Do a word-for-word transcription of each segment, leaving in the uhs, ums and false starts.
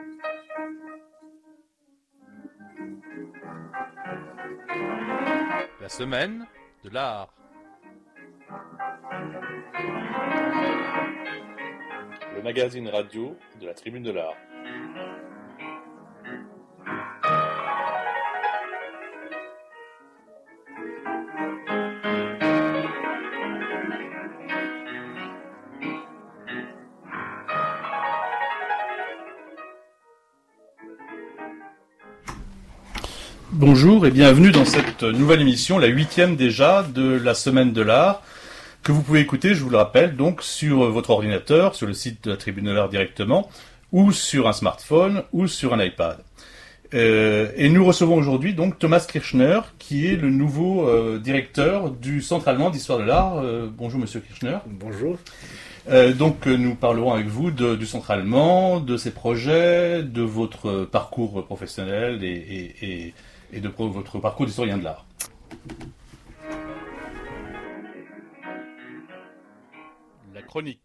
La semaine de l'art. Le magazine radio de la Tribune de l'Art. Bonjour et bienvenue dans cette nouvelle émission, la huitième déjà, de la Semaine de l'Art, que vous pouvez écouter, je vous le rappelle, donc sur votre ordinateur, sur le site de la Tribune de l'Art directement, ou sur un smartphone, ou sur un iPad. Euh, et nous recevons aujourd'hui donc Thomas Kirchner, qui est le nouveau euh, directeur du Centre allemand d'histoire de l'art. Euh, bonjour Monsieur Kirchner. Bonjour. Euh, donc euh, nous parlerons avec vous de, du Centre allemand, de ses projets, de votre parcours professionnel et, et, et, et de pro- votre parcours d'historien de l'art. La chronique.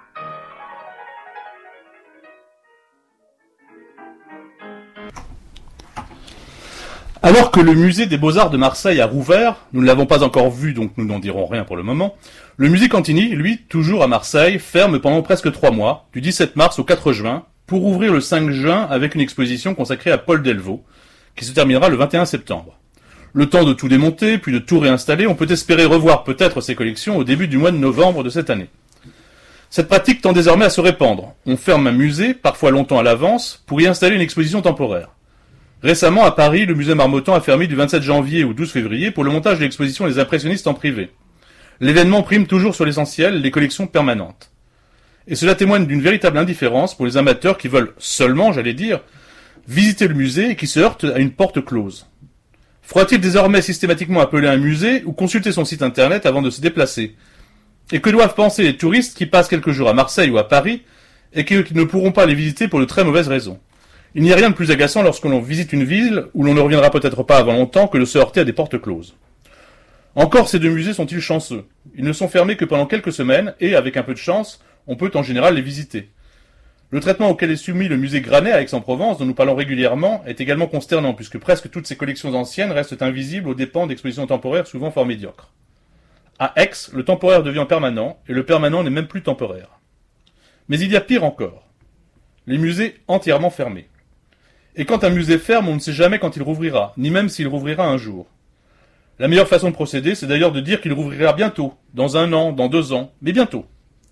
Alors que le musée des Beaux-Arts de Marseille a rouvert, nous ne l'avons pas encore vu donc nous n'en dirons rien pour le moment, le musée Cantini, lui, toujours à Marseille, ferme pendant presque trois mois, du dix-sept mars au quatre juin, pour ouvrir le cinq juin avec une exposition consacrée à Paul Delvaux, qui se terminera le vingt et un septembre. Le temps de tout démonter, puis de tout réinstaller, on peut espérer revoir peut-être ces collections au début du mois de novembre de cette année. Cette pratique tend désormais à se répandre. On ferme un musée, parfois longtemps à l'avance, pour y installer une exposition temporaire. Récemment, à Paris, le musée Marmottan a fermé du vingt-sept janvier au douze février pour le montage de l'exposition Les Impressionnistes en privé. L'événement prime toujours sur l'essentiel, les collections permanentes. Et cela témoigne d'une véritable indifférence pour les amateurs qui veulent seulement, j'allais dire, visiter le musée et qui se heurtent à une porte close. Faudra-t-il désormais systématiquement appeler un musée ou consulter son site internet avant de se déplacer? Et que doivent penser les touristes qui passent quelques jours à Marseille ou à Paris et qui, qui ne pourront pas les visiter pour de très mauvaises raisons? Il n'y a rien de plus agaçant lorsque l'on visite une ville où l'on ne reviendra peut-être pas avant longtemps que de se heurter à des portes closes. Encore ces deux musées sont-ils chanceux? Ils ne sont fermés que pendant quelques semaines et, avec un peu de chance, on peut en général les visiter. Le traitement auquel est soumis le musée Granet à Aix-en-Provence, dont nous parlons régulièrement, est également consternant puisque presque toutes ces collections anciennes restent invisibles aux dépens d'expositions temporaires souvent fort médiocres. À Aix, le temporaire devient permanent et le permanent n'est même plus temporaire. Mais il y a pire encore. Les musées entièrement fermés. Et quand un musée ferme, on ne sait jamais quand il rouvrira, ni même s'il rouvrira un jour. La meilleure façon de procéder, c'est d'ailleurs de dire qu'il rouvrira bientôt, dans un an, dans deux ans, mais bientôt.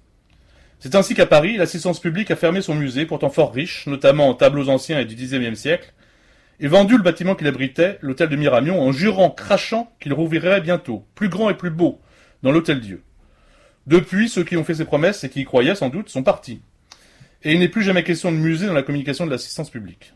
C'est ainsi qu'à Paris, l'assistance publique a fermé son musée, pourtant fort riche, notamment en tableaux anciens et du dixième siècle, et vendu le bâtiment qu'il abritait, l'hôtel de Miramion, en jurant, crachant, qu'il rouvrirait bientôt, plus grand et plus beau, dans l'hôtel-Dieu. Depuis, ceux qui ont fait ces promesses et qui y croyaient sans doute sont partis. Et il n'est plus jamais question de musée dans la communication de l'assistance publique.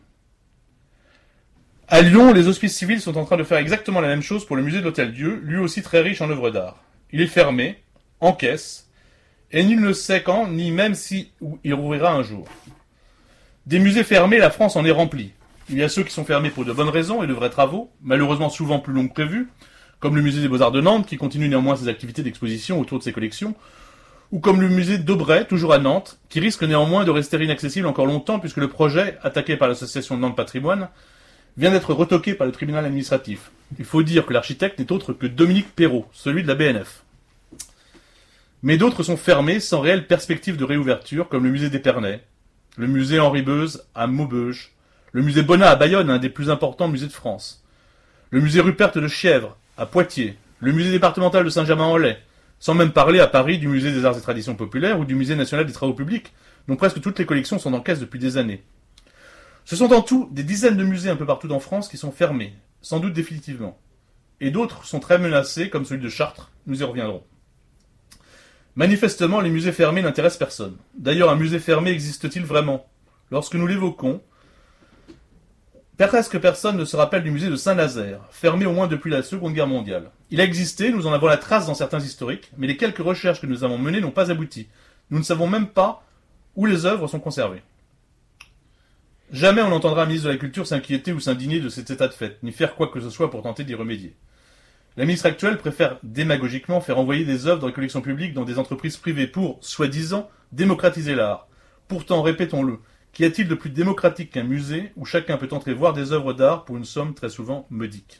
À Lyon, les hospices civils sont en train de faire exactement la même chose pour le musée de l'Hôtel-Dieu, lui aussi très riche en œuvres d'art. Il est fermé, en caisse, et nul ne sait quand, ni même si il rouvrira un jour. Des musées fermés, la France en est remplie. Il y a ceux qui sont fermés pour de bonnes raisons et de vrais travaux, malheureusement souvent plus longs que prévu, comme le musée des Beaux-Arts de Nantes, qui continue néanmoins ses activités d'exposition autour de ses collections, ou comme le musée d'Aubray, toujours à Nantes, qui risque néanmoins de rester inaccessible encore longtemps puisque le projet, attaqué par l'association de Nantes Patrimoine, vient d'être retoqué par le tribunal administratif. Il faut dire que l'architecte n'est autre que Dominique Perrault, celui de la B N F. Mais d'autres sont fermés sans réelle perspective de réouverture, comme le musée d'Épernay, le musée Henri Beuze à Maubeuge, le musée Bonnat à Bayonne, un des plus importants musées de France, le musée Rupert de Chièvres à Poitiers, le musée départemental de Saint-Germain-en-Laye, sans même parler à Paris du musée des Arts et Traditions Populaires ou du musée national des Travaux Publics, dont presque toutes les collections sont en caisse depuis des années. Ce sont en tout des dizaines de musées un peu partout en France qui sont fermés, sans doute définitivement. Et d'autres sont très menacés, comme celui de Chartres, nous y reviendrons. Manifestement, les musées fermés n'intéressent personne. D'ailleurs, un musée fermé existe-t-il vraiment? Lorsque nous l'évoquons, presque personne ne se rappelle du musée de Saint-Nazaire, fermé au moins depuis la Seconde Guerre mondiale. Il a existé, nous en avons la trace dans certains historiques, mais les quelques recherches que nous avons menées n'ont pas abouti. Nous ne savons même pas où les œuvres sont conservées. Jamais on n'entendra un ministre de la Culture s'inquiéter ou s'indigner de cet état de fait, ni faire quoi que ce soit pour tenter d'y remédier. La ministre actuelle préfère démagogiquement faire envoyer des œuvres dans les collections publiques dans des entreprises privées pour, soi-disant, démocratiser l'art. Pourtant, répétons-le, Qu'y a-t-il de plus démocratique qu'un musée où chacun peut entrer voir des œuvres d'art pour une somme très souvent modique?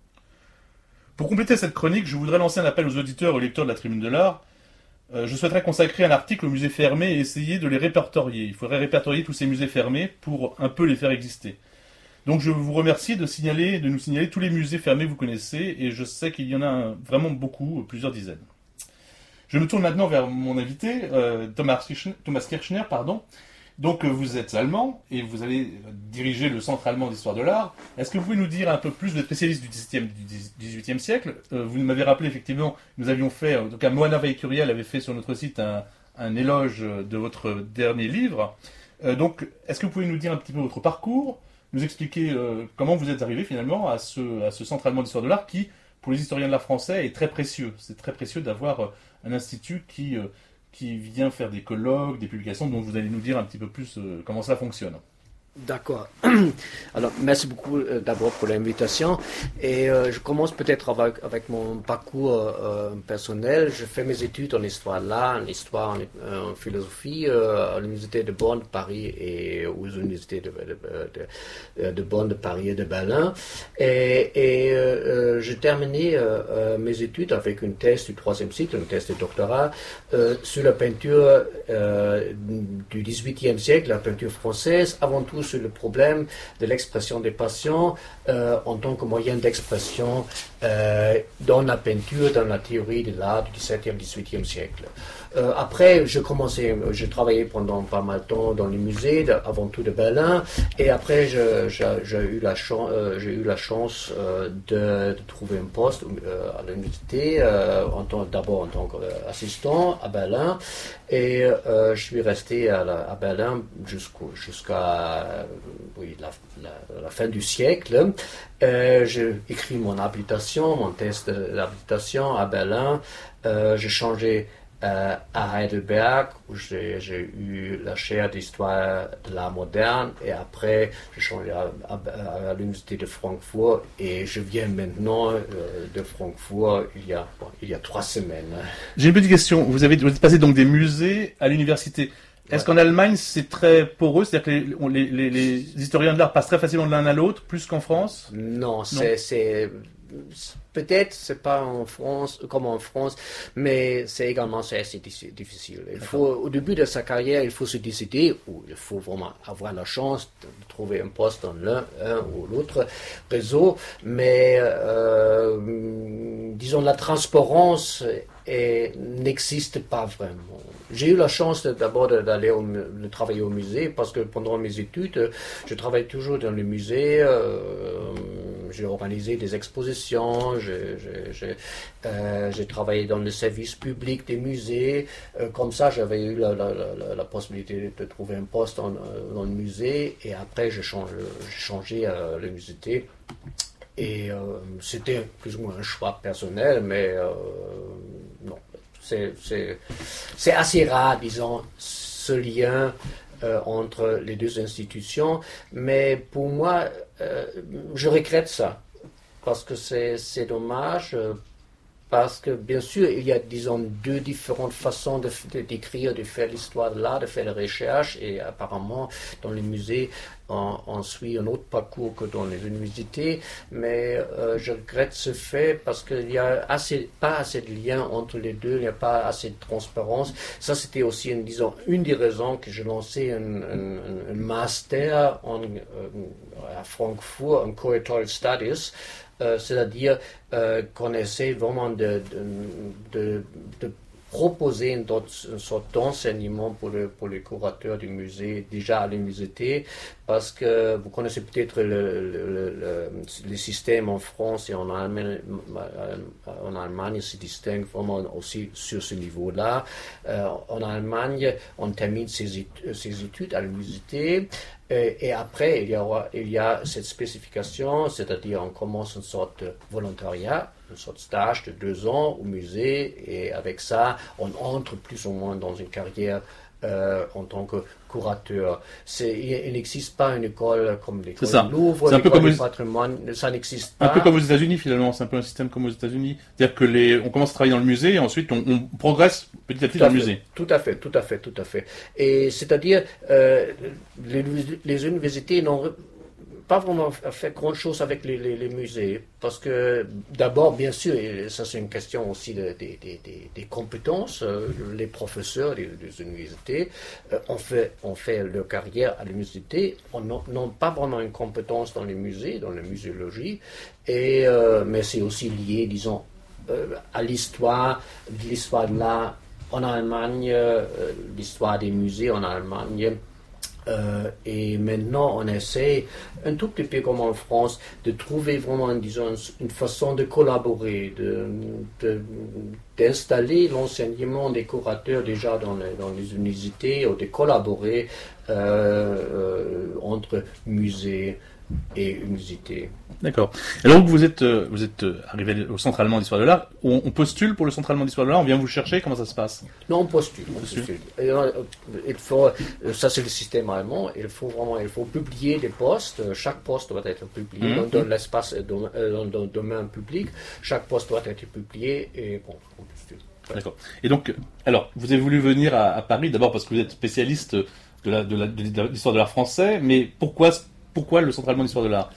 Pour compléter cette chronique, je voudrais lancer un appel aux auditeurs et aux lecteurs de la Tribune de l'Art. Euh, je souhaiterais consacrer un article aux musées fermés et essayer de les répertorier. Il faudrait répertorier tous ces musées fermés pour un peu les faire exister. Donc je vous remercie de, signaler, de nous signaler tous les musées fermés que vous connaissez, et je sais qu'il y en a un, vraiment beaucoup, plusieurs dizaines. Je me tourne maintenant vers mon invité, euh, Thomas Kirchner, Thomas Kirchner, pardon. Donc vous êtes allemand et vous allez diriger le Centre allemand d'histoire de l'art. Est-ce que vous pouvez nous dire un peu plus, vous êtes spécialiste du dix-septième, du dix-huitième siècle. Euh, vous m'avez rappelé effectivement, nous avions fait, en tout cas Moana Veikuriel avait fait sur notre site un, un éloge de votre dernier livre. Euh, donc est-ce que vous pouvez nous dire un petit peu votre parcours, nous expliquer euh, comment vous êtes arrivé finalement à ce, à ce Centre allemand d'histoire de l'art qui, pour les historiens de l'art français, est très précieux. C'est très précieux d'avoir un institut qui... Euh, qui vient faire des colloques, des publications, dont vous allez nous dire un petit peu plus euh, comment ça fonctionne. D'accord. Alors, merci beaucoup euh, d'abord pour l'invitation. Et euh, je commence peut-être avec, avec mon parcours euh, personnel. Je fais mes études en histoire de l'art, en histoire, en, en philosophie, euh, à l'université de Bonn, de Paris et aux universités de, de, de, de Bonn, de Paris et de Berlin. Et, et euh, j'ai terminé euh, mes études avec une thèse du troisième cycle, une thèse de doctorat, euh, sur la peinture euh, du dix-huitième siècle, la peinture française, avant tout sur le problème de l'expression des passions euh, en tant que moyen d'expression euh, dans la peinture, dans la théorie de l'art du dix-septième, dix-huitième siècle. Euh, après, je commençais, j'ai travaillé pendant pas mal de temps dans les musées, de, avant tout de Berlin, et après je, je, j'ai eu la chance, euh, j'ai eu la chance euh, de, de trouver un poste euh, à l'université, euh, en tant, d'abord en tant qu'assistant à Berlin, et euh, je suis resté à, la, à Berlin jusqu'au, jusqu'à euh, oui, la, la, la fin du siècle. Euh, j'ai écrit mon habilitation, mon test d'habilitation à Berlin. Euh, j'ai changé euh, à Heidelberg, où j'ai, j'ai eu la chaire d'histoire de l'art moderne, et après j'ai changé à, à, à l'université de Francfort, et je viens maintenant euh, de Francfort il y a, bon, il y a trois semaines. J'ai une petite question. Vous avez vous êtes passé donc des musées à l'université. Est-ce qu'en Allemagne, c'est très poreux, c'est-à-dire que les, les, les, les historiens de l'art passent très facilement de l'un à l'autre, plus qu'en France? Non, c'est, c'est peut-être c'est pas en France comme en France, mais c'est également c'est assez difficile. Il faut, au début de sa carrière, il faut se décider, ou il faut vraiment avoir la chance de trouver un poste dans l'un un ou l'autre réseau, mais euh, disons la transparence et n'existe pas vraiment. J'ai eu la chance d'abord d'aller au, de travailler au musée, parce que pendant mes études, je travaille toujours dans les musées, euh, j'ai organisé des expositions, j'ai, j'ai, j'ai, euh, j'ai travaillé dans le service public des musées, euh, comme ça j'avais eu la, la, la, la possibilité de trouver un poste en, dans le musée, et après j'ai changé, j'ai changé à l'université. Et euh, c'était plus ou moins un choix personnel, mais euh, non, c'est, c'est, c'est assez rare, disons, ce lien euh, entre les deux institutions. Mais pour moi, euh, je regrette ça, parce que c'est, c'est dommage. Euh, Parce que, bien sûr, il y a, disons, deux différentes façons de, de, d'écrire, de faire l'histoire de l'art, de faire la recherche. Et apparemment, dans les musées, on, on suit un autre parcours que dans les universités. Mais euh, je regrette ce fait parce qu'il n'y a assez, pas assez de lien entre les deux, il n'y a pas assez de transparence. Ça, c'était aussi, une, disons, une des raisons que j'ai lancé un, un, un master en, euh, à Francfort, en Curatorial Studies. Euh, c'est-à-dire euh, qu'on essaie vraiment de, de, de, de proposer une, une sorte d'enseignement pour, le, pour les curateurs du musée, déjà à l'université, parce que vous connaissez peut-être le, le, le, le système en France et en Allemagne, en Allemagne se distingue vraiment aussi sur ce niveau-là. Euh, en Allemagne, on termine ses études, ses études à l'université, et après, il y, aura, il y a cette spécification, c'est-à-dire on commence une sorte de volontariat, une sorte de stage de deux ans au musée, et avec ça, on entre plus ou moins dans une carrière euh, en tant que curateur. C'est, il, il n'existe pas une école comme l'école du Louvre, c'est un peu comme du aux... patrimoine, ça n'existe pas. Un peu comme aux États-Unis finalement, c'est un peu un système comme aux États-Unis. C'est-à-dire que les, on commence à travailler dans le musée et ensuite on, on progresse petit à petit Tout à dans le fait, musée. Tout à fait, tout à fait, tout à fait. Et c'est-à-dire, euh, les, les universités n'ont pas vraiment fait grand-chose avec les, les, les musées, parce que d'abord, bien sûr, et ça c'est une question aussi de, de, de, de, des compétences, euh, les professeurs des, des universités euh, ont, fait, ont fait leur carrière à l'université, n'ont pas vraiment une compétence dans les musées, dans la muséologie, et, euh, mais c'est aussi lié, disons, euh, à l'histoire, de l'histoire de l'art en Allemagne, euh, l'histoire des musées en Allemagne. Euh, et maintenant, on essaie, un tout petit peu comme en France, de trouver vraiment, disons, une façon de collaborer, de, de, d'installer l'enseignement des curateurs déjà dans les, dans les universités, ou de collaborer euh, euh, entre musées et universités. D'accord. Alors que vous êtes, euh, vous êtes arrivé au Centre allemand d'histoire de l'art, on, on postule pour le Centre allemand d'histoire de l'art, on vient vous chercher, comment ça se passe? Non, on postule. On postule. Et, euh, il faut, ça c'est le système allemand, il faut vraiment, il faut publier des postes, chaque poste doit être publié mmh. dans, dans l'espace, dans, dans, dans le domaine public, chaque poste doit être publié et bon, on postule. Ouais. D'accord. Et donc, alors, vous avez voulu venir à, à Paris, d'abord parce que vous êtes spécialiste de, la, de, la, de l'histoire de l'art français, mais pourquoi, pourquoi le Centre allemand d'histoire de l'art?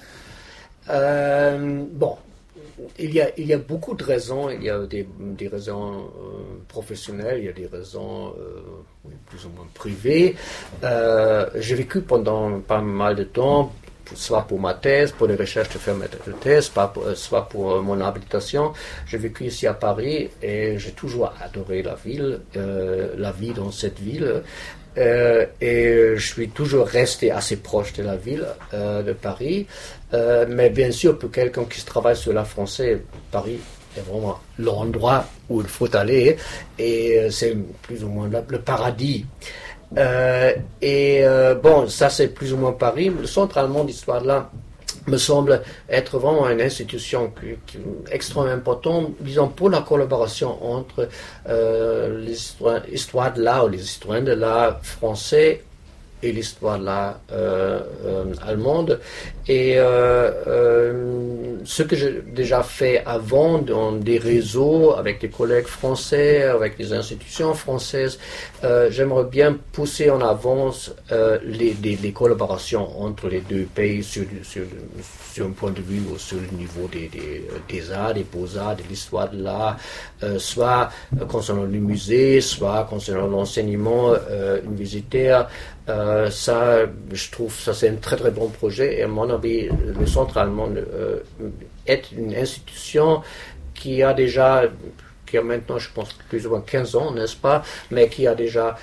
Euh, bon, il y, a, il y a beaucoup de raisons. Il y a des, des raisons euh, professionnelles, il y a des raisons euh, plus ou moins privées. Euh, j'ai vécu pendant pas mal de temps, soit pour ma thèse, pour les recherches de faire ma thèse, pas pour, soit pour mon habilitation. J'ai vécu ici à Paris et j'ai toujours adoré la ville, euh, la vie dans cette ville. Euh, et je suis toujours resté assez proche de la ville euh, de Paris. Euh, mais bien sûr, pour quelqu'un qui travaille sur l'art français, Paris est vraiment l'endroit où il faut aller. Et euh, c'est plus ou moins le, le paradis. Euh, et euh, bon, ça c'est plus ou moins Paris. Le Centre allemand d'histoire de l'art me semble être vraiment une institution qui, qui est extrêmement importante, disons, pour la collaboration entre euh, l'histoire de l'art ou les historiens de l'art français et l'histoire de l'art euh, euh, allemande. Et euh, euh, ce que j'ai déjà fait avant dans des réseaux avec des collègues français, avec des institutions françaises, euh, j'aimerais bien pousser en avance euh, les, les, les collaborations entre les deux pays sur, sur, sur un point de vue ou sur le niveau des, des, des arts, des beaux-arts, de l'histoire de l'art, euh, soit concernant le musée, soit concernant l'enseignement euh, universitaire. Euh, ça, je trouve, ça c'est un très très bon projet et à mon avis, le Centre allemand euh, est une institution qui a déjà, qui a maintenant, je pense, plus ou moins quinze ans, n'est-ce pas, mais qui a déjà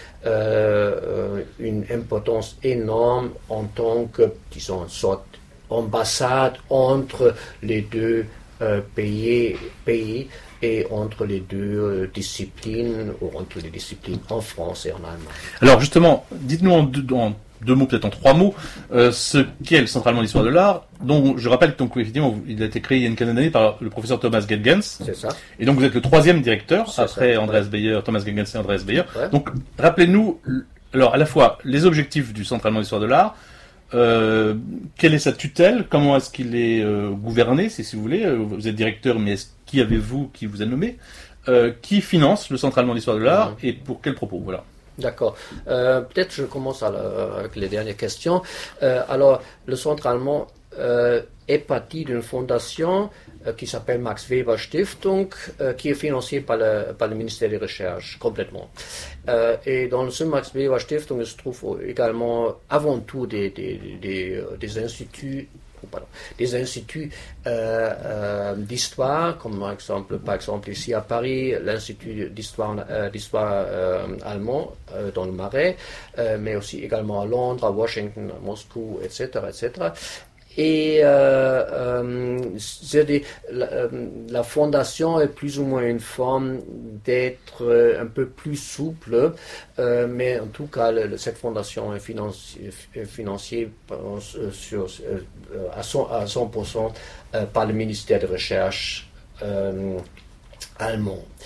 euh, une importance énorme en tant que, disons, une sorte d'ambassade entre les deux euh, pays, pays et entre les deux euh, disciplines, ou entre les disciplines en France et en Allemagne. Alors justement, dites-nous en deux, en deux mots, peut-être en trois mots, euh, ce qu'est le Centre allemand d'histoire de l'art, dont je rappelle donc effectivement il a été créé il y a une quinzaine d'années par le professeur Thomas Gengens. C'est ça. Et donc vous êtes le troisième directeur, C'est après ça, Andreas ouais. Beyer, Thomas Gengens et Andreas Beyer. Ouais. Donc rappelez-nous, alors à la fois les objectifs du Centre allemand d'histoire de l'art, Euh, quelle est sa tutelle? Comment est-ce qu'il est euh, gouverné, si, si vous voulez? Vous êtes directeur, mais est-ce, qui avez-vous qui vous a nommé? euh, Qui finance le Centre allemand d'histoire de l'art mmh. et pour quels propos? Voilà. D'accord. Euh, peut-être je commence à la, avec les dernières questions. Euh, alors, le Centre allemand euh, est parti d'une fondation euh, qui s'appelle Max Weber Stiftung, euh, qui est financée par le, par le ministère des Recherches complètement. Euh, et dans ce Max Weber Stiftung, il se trouve également avant tout des, des, des, des instituts Pardon, des instituts euh, euh, d'histoire, comme par exemple, par exemple ici à Paris, l'Institut d'histoire, euh, d'histoire euh, allemand euh, dans le Marais, euh, mais aussi également à Londres, à Washington, à Moscou, et cetera, et cetera. Et euh, euh, c'est des, la, la fondation est plus ou moins une forme d'être un peu plus souple, euh, mais en tout cas, le, cette fondation est financier, financée sur, à cent pour cent par le ministère de Recherche euh, allemand.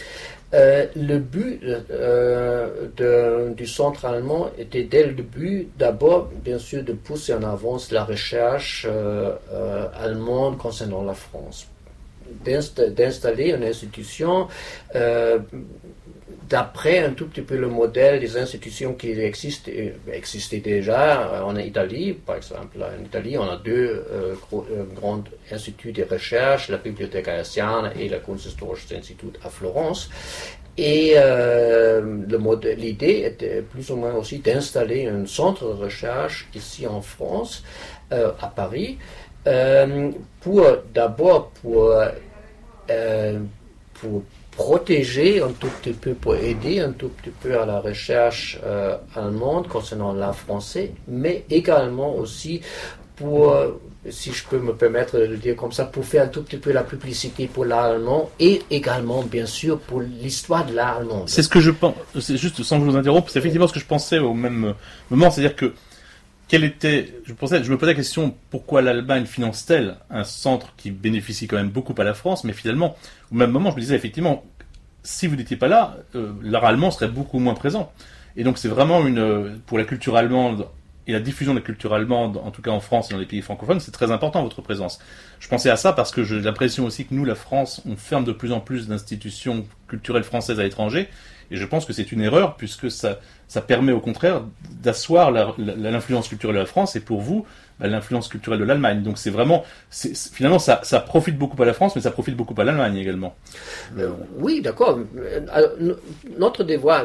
Euh, le but euh, de, du centre allemand était dès le début, d'abord, bien sûr, de pousser en avance la recherche euh, euh, allemande concernant la France. D'inst- d'installer une institution euh, d'après un tout petit peu le modèle des institutions qui existent, existaient déjà en Italie. Par exemple, en Italie, on a deux euh, gros, euh, grands instituts de recherche, la Bibliothèque Haïtienne et le Kunsthistorisches Institut à Florence. Et euh, le modèle, l'idée était plus ou moins aussi d'installer un centre de recherche ici en France, euh, à Paris, euh, pour d'abord pour, euh, pour protéger un tout petit peu, pour aider un tout petit peu à la recherche euh, allemande concernant l'art français, mais également aussi pour, si je peux me permettre de le dire comme ça, pour faire un tout petit peu la publicité pour l'art allemand et également, bien sûr, pour l'histoire de l'art allemand. C'est ce que je pense, c'est juste sans vous interrompre, c'est effectivement ce que je pensais au même moment, c'est-à-dire que quel était, je pensais, je me posais la question, pourquoi l'Allemagne finance-t-elle un centre qui bénéficie quand même beaucoup à la France, mais finalement, au même moment, je me disais effectivement, si vous n'étiez pas là, euh, l'art allemand serait beaucoup moins présent. Et donc c'est vraiment une, pour la culture allemande et la diffusion de la culture allemande, en tout cas en France et dans les pays francophones, c'est très important votre présence. Je pensais à ça parce que j'ai l'impression aussi que nous, la France, on ferme de plus en plus d'institutions culturelles françaises à l'étranger, et je pense que c'est une erreur puisque ça, ça permet au contraire d'asseoir la, la, l'influence culturelle de la France et pour vous, bah, l'influence culturelle de l'Allemagne. Donc c'est vraiment, c'est, c'est, finalement ça, ça profite beaucoup à la France, mais ça profite beaucoup à l'Allemagne également. Euh, oui, d'accord. Alors, notre devoir,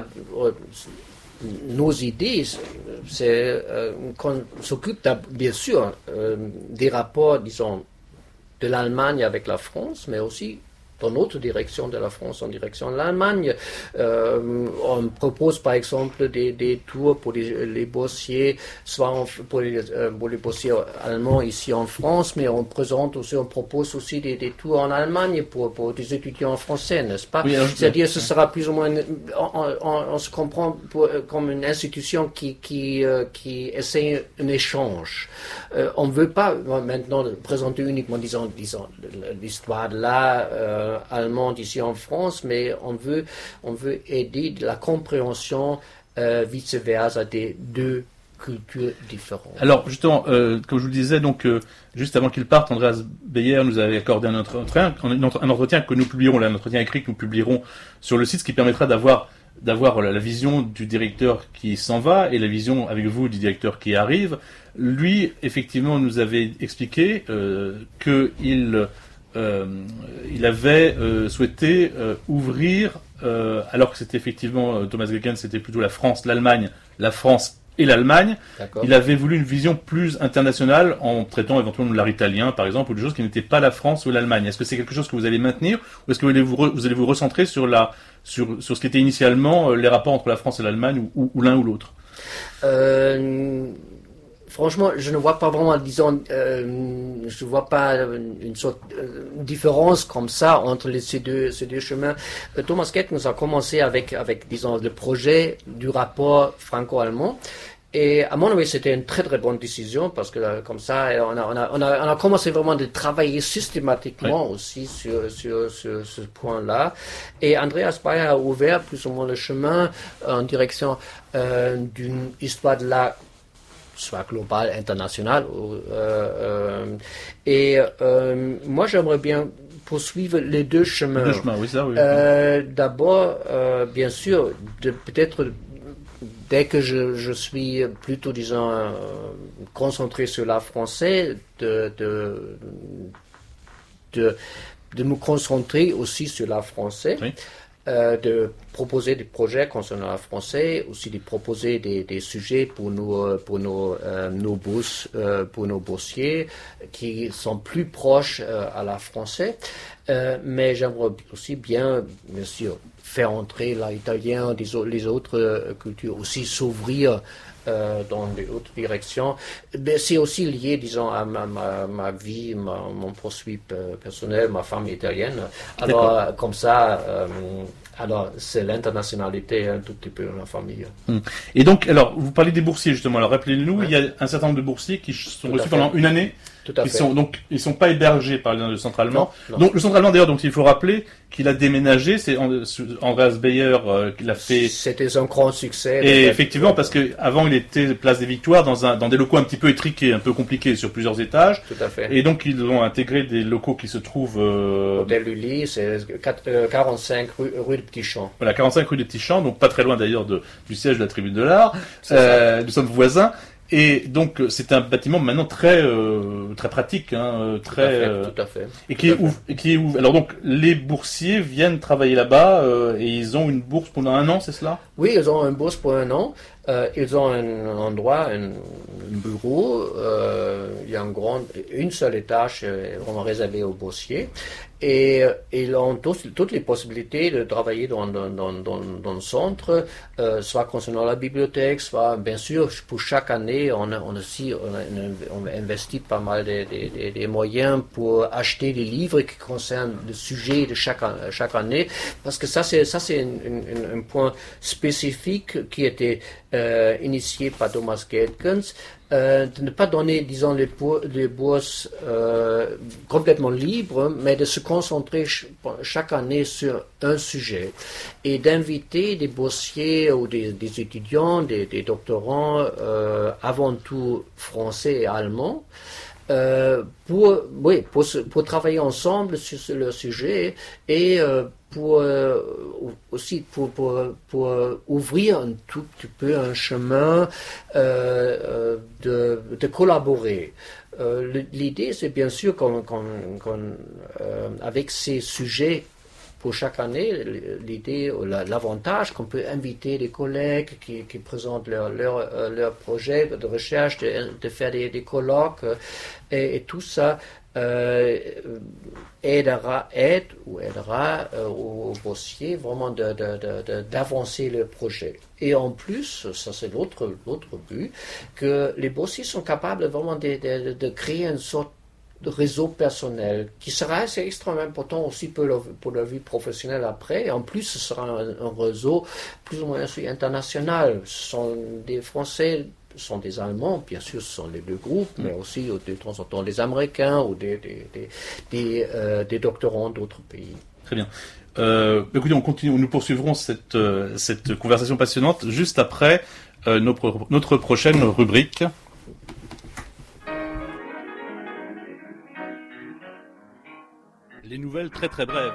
nos idées, c'est euh, qu'on s'occupe bien sûr euh, des rapports, disons, de l'Allemagne avec la France, mais aussi dans notre direction de la France en direction de l'Allemagne. Euh, on propose par exemple des, des tours pour les, les boursiers, soit en, pour, les, euh, pour les boursiers allemands ici en France, mais on présente aussi, on propose aussi des, des tours en Allemagne pour, pour des étudiants français, n'est-ce pas? Oui, alors, c'est-à-dire ce sera plus ou moins, on, on, on se comprend pour, comme une institution qui, qui, euh, qui essaie un échange. Euh, on ne veut pas maintenant présenter uniquement, disons, disons l'histoire de l'art euh, allemande ici en France, mais on veut, on veut aider de la compréhension euh, vice-versa des deux cultures différentes. Alors justement, euh, comme je vous le disais, donc euh, juste avant qu'il parte, Andreas Beyer nous avait accordé un entretien, un entretien que nous publierons, là, un entretien écrit que nous publierons sur le site, ce qui permettra d'avoir d'avoir la vision du directeur qui s'en va et la vision avec vous du directeur qui arrive. Lui, effectivement, nous avait expliqué euh, qu'il Euh, il avait euh, souhaité euh, ouvrir, euh, alors que c'était effectivement, euh, Thomas Gegen, c'était plutôt la France, l'Allemagne, la France et l'Allemagne. D'accord. Il avait voulu une vision plus internationale en traitant éventuellement de l'art italien, par exemple, ou des choses qui n'étaient pas la France ou l'Allemagne. Est-ce que c'est quelque chose que vous allez maintenir, ou est-ce que vous allez vous, re, vous, allez vous recentrer sur, la, sur, sur ce qui était initialement euh, les rapports entre la France et l'Allemagne, ou, ou, ou l'un ou l'autre? euh... Franchement, je ne vois pas vraiment, disons, euh, je ne vois pas une sorte de différence comme ça entre les, ces, deux, ces deux chemins. Euh, Thomas Keck nous a commencé avec, avec, disons, le projet du rapport franco-allemand. Et à mon avis, c'était une très très bonne décision parce que là, comme ça, on a, on a, on a, on a commencé vraiment de travailler systématiquement oui. aussi sur, sur, sur ce point-là. Et Andreas Beyer a ouvert plus ou moins le chemin en direction euh, d'une histoire de l'art soit global, international. Euh, euh, et euh, moi, j'aimerais bien poursuivre les deux chemins. Les deux chemins, oui, ça, oui. Euh, d'abord, euh, bien sûr, de, peut-être dès que je, je suis plutôt, disons, euh, concentré sur l'art français, de, de, de, de me concentrer aussi sur l'art français. Oui. Euh, de proposer des projets concernant l'art français, aussi de proposer des, des sujets pour nos, pour nos, euh, nos bourses, euh, pour nos boursiers qui sont plus proches euh, à l'art français. Euh, mais j'aimerais aussi bien, bien sûr, faire entrer l'art italien, les, les autres euh, cultures, aussi s'ouvrir Euh, dans les autres directions. Mais c'est aussi lié, disons, à ma, ma, ma vie, ma, mon poursuit personnel, ma femme est italienne. Alors, euh, comme ça, euh, alors c'est l'internationalité un tout petit peu dans la famille. Et donc, alors, vous parlez des boursiers, justement. Alors, rappelez-nous, oui. Il y a un certain nombre de boursiers qui sont tout reçus pendant une année Tout à Ils fait. sont donc ils sont pas hébergés par le centre allemand. Non, non. Donc le centre allemand d'ailleurs, donc il faut rappeler qu'il a déménagé, c'est And- Andreas Beyer euh, qui l'a fait. C'était un grand succès. Et effectivement, parce que avant il était place des Victoires dans un dans des locaux un petit peu étriqués, un peu compliqués sur plusieurs étages. Tout à fait. Et donc ils ont intégré des locaux qui se trouvent euh, Hôtel Lully, c'est quatre- euh, quarante-cinq rue, rue de Petit Champ. voilà quarante-cinq rue des Petits Champs, donc pas très loin d'ailleurs de du siège de la Tribune de l'Art. C'est ça. Euh, nous sommes voisins. Et donc euh, c'est un bâtiment maintenant très euh, très pratique, hein, euh, Tout à très fait. euh, Tout à fait. et qui est Tout à fait. ouf, et qui est ouf. Alors donc les boursiers viennent travailler là-bas euh, et ils ont une bourse pendant un an, c'est cela? Oui, ils ont une bourse pour un an. Euh, ils ont un endroit, un, un bureau. Euh, il y a un grand, une seule étage euh, vraiment réservée aux boursiers. Et euh, ils ont tous- toutes les possibilités de travailler dans, dans, dans, dans, dans le centre, euh, soit concernant la bibliothèque, soit bien sûr pour chaque année, on a, on a aussi on a, on a investi pas mal de, de, de, de moyens pour acheter des livres qui concernent le sujet de chaque, an- chaque année, parce que ça c'est ça c'est un, un, un point spécifique qui était euh, initié par Thomas Geldkens. Euh, de ne pas donner, disons, les, bour- les bourses euh, complètement libres, mais de se concentrer ch- chaque année sur un sujet et d'inviter des boursiers ou des, des étudiants, des, des doctorants, euh, avant tout français et allemands, euh, pour, oui, pour, se- pour travailler ensemble sur ce- le sujet et euh, pour euh, aussi pour, pour, pour euh, ouvrir un tout petit peu un chemin euh, euh, de, de collaborer. Euh, le- L'idée, c'est bien sûr qu'on, qu'on, qu'on, euh, avec ces sujets pour chaque année, l'idée, ou la- l'avantage qu'on peut inviter des collègues qui, qui présentent leur, leur, euh, leur projet de recherche, de, de faire des, des colloques, euh, et, et tout ça euh, aidera, aide ou aidera euh, aux boursiers vraiment de, de, de, de- d'avancer le projet. Et en plus, ça c'est l'autre, l'autre but, que les boursiers sont capables vraiment de, de, de créer une sorte de réseau personnel qui sera assez extrêmement important aussi pour leur, pour leur vie professionnelle après. Et en plus, ce sera un, un réseau plus ou moins aussi international. Ce sont des Français, ce sont des Allemands, bien sûr, ce sont les deux groupes, mais aussi de temps en temps des Américains ou des, des, des, des, euh, des doctorants d'autres pays. Très bien. Euh, écoutez, on continue, nous poursuivrons cette euh, cette conversation passionnante juste après euh, notre notre prochaine rubrique. Les nouvelles très très brèves.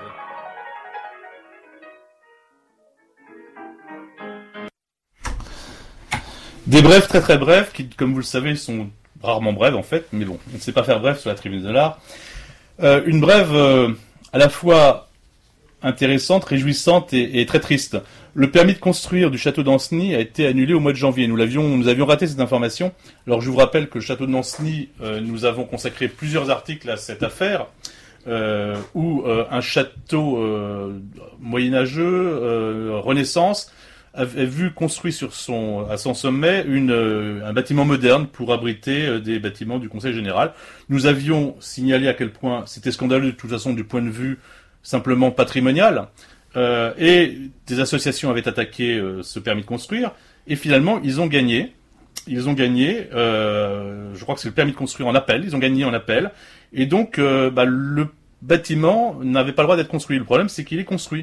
Des brèves très très brèves qui, comme vous le savez, sont rarement brèves en fait, mais bon, on ne sait pas faire bref sur la Tribune de l'Art. Euh, une brève euh, à la fois intéressante, réjouissante et, et très triste. Le permis de construire du château d'Ancenis a été annulé au mois de janvier. Nous l'avions, nous avions raté cette information. Alors je vous rappelle que le château d'Ancenis, euh, nous avons consacré plusieurs articles à cette affaire, euh, où euh, un château euh, moyenâgeux, euh, Renaissance, avait vu construit sur son, à son sommet une, euh, un bâtiment moderne pour abriter euh, des bâtiments du Conseil général. Nous avions signalé à quel point c'était scandaleux de toute façon du point de vue simplement patrimonial, euh, et des associations avaient attaqué euh, ce permis de construire, et finalement ils ont gagné. Ils ont gagné, euh, je crois que c'est le permis de construire en appel, ils ont gagné en appel, et donc euh, bah, le bâtiment n'avait pas le droit d'être construit. Le problème c'est qu'il est construit.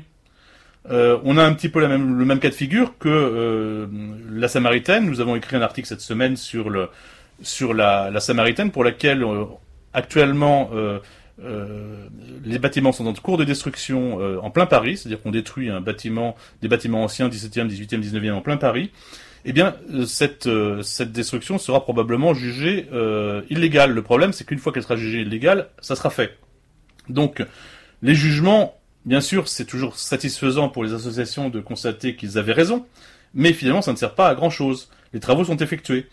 Euh, on a un petit peu la même, le même cas de figure que euh, la Samaritaine. Nous avons écrit un article cette semaine sur le sur la, la Samaritaine, pour laquelle euh, actuellement euh, euh, les bâtiments sont en cours de destruction euh, en plein Paris, c'est-à-dire qu'on détruit un bâtiment, des bâtiments anciens dix-septième, dix-huitième, dix-neuvième en plein Paris. Eh bien, euh, cette euh, cette destruction sera probablement jugée euh, illégale. Le problème, c'est qu'une fois qu'elle sera jugée illégale, ça sera fait. Donc, les jugements, bien sûr, c'est toujours satisfaisant pour les associations de constater qu'ils avaient raison, mais finalement, ça ne sert pas à grand-chose. Les travaux sont effectués.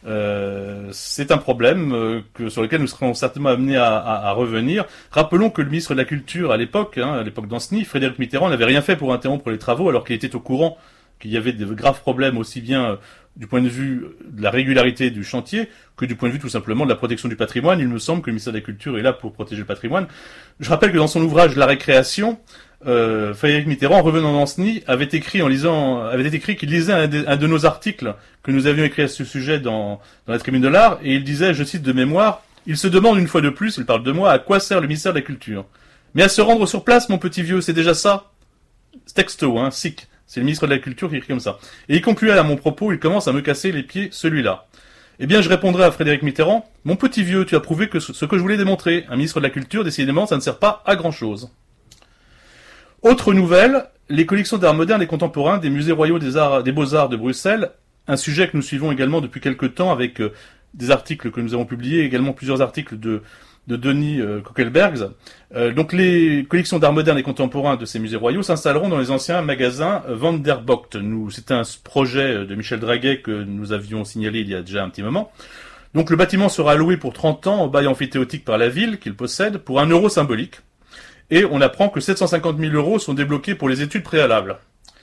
Euh, c'est un problème euh, que, sur lequel nous serons certainement amenés à, à, à revenir. Rappelons que le ministre de la Culture à l'époque, hein, à l'époque d'Ancenis, Frédéric Mitterrand, n'avait rien fait pour interrompre les travaux, alors qu'il était au courant qu'il y avait de graves problèmes aussi bien euh, du point de vue de la régularité du chantier que du point de vue tout simplement de la protection du patrimoine. Il me semble que le ministère de la Culture est là pour protéger le patrimoine. Je rappelle que dans son ouvrage La Récréation, euh, Frédéric Mitterrand, en revenant d'Ancenis, avait écrit en lisant, avait écrit qu'il lisait un de, un de nos articles que nous avions écrit à ce sujet dans, dans la Tribune de l'Art, et il disait, je cite de mémoire, Il se demande une fois de plus, il parle de moi, à quoi sert le ministère de la Culture. Mais à se rendre sur place, mon petit vieux, c'est déjà ça. Texto, hein, sick. C'est le ministre de la Culture qui écrit comme ça. Et il conclut à mon propos, il commence à me casser les pieds, celui-là. Eh bien, je répondrai à Frédéric Mitterrand, mon petit vieux, tu as prouvé que ce que je voulais démontrer. Un ministre de la Culture, décidément, ça ne sert pas à grand-chose. Autre nouvelle, les collections d'art moderne et contemporain des musées royaux des arts, des beaux-arts de Bruxelles, un sujet que nous suivons également depuis quelque temps avec euh, des articles que nous avons publiés, également plusieurs articles de, de Denis euh, Kokelbergs. Euh, donc les collections d'art moderne et contemporain de ces musées royaux s'installeront dans les anciens magasins euh, Van der Bocht. Nous, c'était un projet de Michel Draguet que nous avions signalé il y a déjà un petit moment. Donc le bâtiment sera loué pour trente ans au bail amphithéotique par la ville qu'il possède pour un euro symbolique. Et on apprend que sept cent cinquante mille euros sont débloqués pour les études préalables.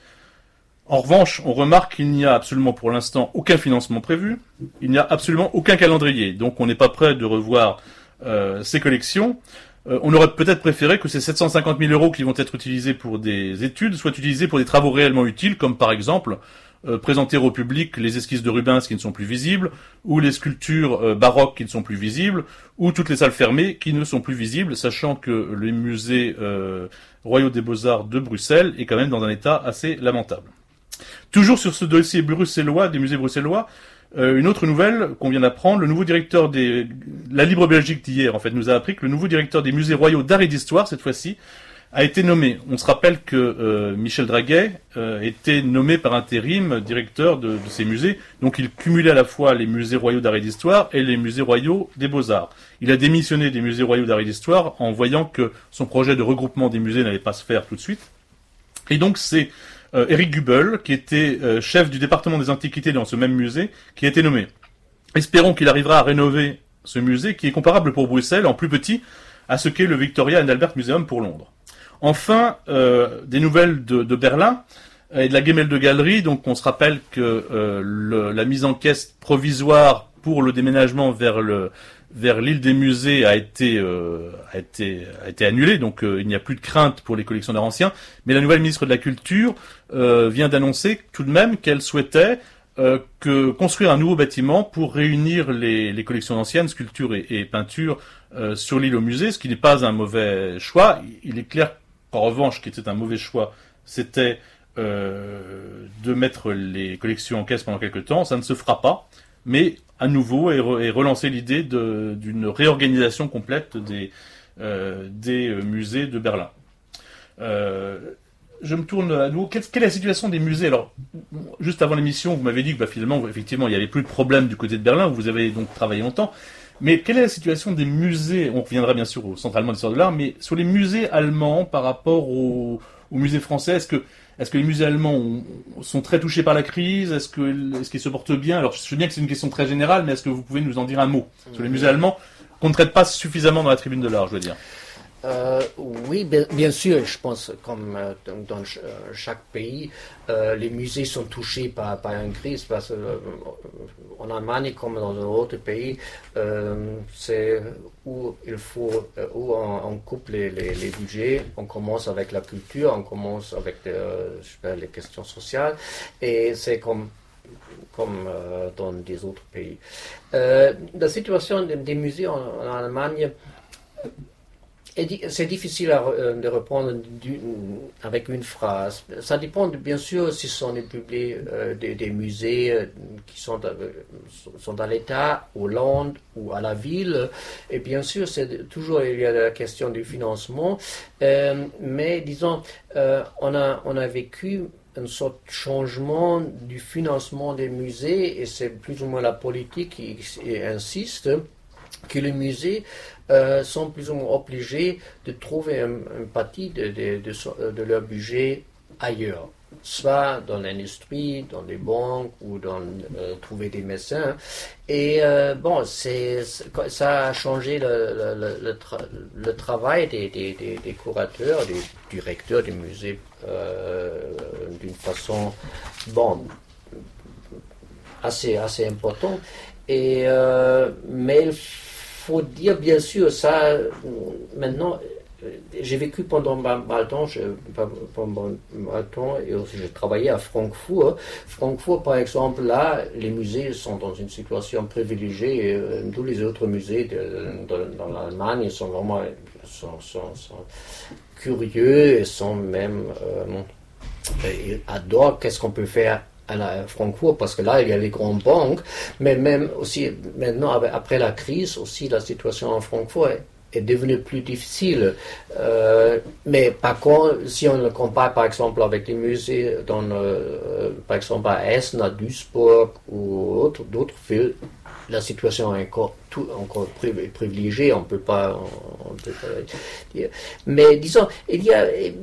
En revanche, on remarque qu'il n'y a absolument pour l'instant aucun financement prévu, il n'y a absolument aucun calendrier, donc on n'est pas prêt de revoir euh, ces collections. Euh, on aurait peut-être préféré que ces sept cent cinquante mille euros qui vont être utilisés pour des études soient utilisés pour des travaux réellement utiles, comme par exemple euh, présenter au public les esquisses de Rubens qui ne sont plus visibles, ou les sculptures euh, baroques qui ne sont plus visibles, ou toutes les salles fermées qui ne sont plus visibles, sachant que le musée euh, royaux des beaux-arts de Bruxelles est quand même dans un état assez lamentable. Toujours sur ce dossier bruxellois, des musées bruxellois, euh, une autre nouvelle qu'on vient d'apprendre, le nouveau directeur des... La Libre Belgique d'hier, en fait, nous a appris que le nouveau directeur des musées royaux d'art et d'histoire, cette fois-ci, a été nommé. On se rappelle que euh, Michel Draguet euh, était nommé par intérim directeur de, de ces musées, donc il cumulait à la fois les musées royaux d'art et d'histoire et les musées royaux des beaux-arts. Il a démissionné des musées royaux d'art et d'histoire en voyant que son projet de regroupement des musées n'allait pas se faire tout de suite. Et donc c'est euh, Eric Gubel, qui était euh, chef du département des antiquités dans ce même musée, qui a été nommé. Espérons qu'il arrivera à rénover ce musée, qui est comparable pour Bruxelles, en plus petit, à ce qu'est le Victoria and Albert Museum pour Londres. Enfin, euh, des nouvelles de, de Berlin et de la Gemälde Galerie. Donc, on se rappelle que euh, le, la mise en caisse provisoire pour le déménagement vers le vers l'île des musées a été euh, a été a été annulée. Donc, euh, il n'y a plus de crainte pour les collectionneurs anciens. Mais la nouvelle ministre de la Culture euh, vient d'annoncer tout de même qu'elle souhaitait euh, que construire un nouveau bâtiment pour réunir les, les collections anciennes, sculptures et, et peintures euh, sur l'île au musée, ce qui n'est pas un mauvais choix. Il est clair En revanche, qui était un mauvais choix, c'était euh, de mettre les collections en caisse pendant quelques temps. Ça ne se fera pas, mais à nouveau est, re, est relancée l'idée de, d'une réorganisation complète des, euh, des musées de Berlin. Euh, je me tourne à nouveau. Quelle, quelle est la situation des musées? Alors, juste avant l'émission, vous m'avez dit que bah, finalement, effectivement, il n'y avait plus de problème du côté de Berlin, où vous avez donc travaillé longtemps. Mais quelle est la situation des musées? On reviendra bien sûr au Centre allemand d'histoire de l'art, mais sur les musées allemands par rapport aux, aux musées français, est-ce que, est-ce que les musées allemands ont, sont très touchés par la crise? Est-ce que, est-ce qu'ils se portent bien? Alors, je sais bien que c'est une question très générale, mais est-ce que vous pouvez nous en dire un mot sur les musées allemands qu'on ne traite pas suffisamment dans la tribune de l'art, je veux dire? Euh, oui, bien, bien sûr, je pense comme euh, dans, dans ch- chaque pays, euh, les musées sont touchés par, par une crise parce que euh, en Allemagne comme dans d'autres pays, euh, c'est où il faut, euh, où on, on coupe les, les, les budgets, on commence avec la culture, on commence avec euh, je sais pas, les questions sociales, et c'est comme comme euh, dans des autres pays. Euh, la situation des, des musées en, en Allemagne, c'est difficile à, de reprendre du, avec une phrase. Ça dépend de, bien sûr si ce sont des publics, euh, des, des musées euh, qui sont, euh, sont dans l'État, au land ou à la ville. Et bien sûr, c'est toujours il y a la question du financement. Euh, mais disons, euh, on a on a vécu une sorte de changement du financement des musées et c'est plus ou moins la politique qui, qui insiste que les musées euh, sont plus ou moins obligés de trouver une, une partie de, de, de, de leur budget ailleurs, soit dans l'industrie, dans les banques ou dans euh, trouver des médecins. Et euh, bon, c'est, ça a changé le, le, le, tra- le travail des, des, des, des curateurs, des directeurs des musées euh, d'une façon bon, assez, assez importante. Et, euh, mais il faut dire, bien sûr, ça, maintenant, j'ai vécu pendant mal de temps, je, pendant mal de temps, et aussi j'ai travaillé à Francfort. Francfort, par exemple, là, les musées sont dans une situation privilégiée. Et, tous les autres musées de, de, dans l'Allemagne sont vraiment sont, sont, sont curieux et sont même euh, ils adorent qu'est-ce qu'on peut faire à Francfort, parce que là, il y a les grandes banques, mais même aussi, maintenant, après la crise, aussi, la situation en Francfort est, est devenue plus difficile. Euh, mais par contre, si on le compare, par exemple, avec les musées, dans, euh, par exemple, à Essen, à Duisburg ou autre, d'autres villes, la situation est encore, tout, encore privilégiée, on ne peut pas, on, on peut pas dire. Mais disons, il y a...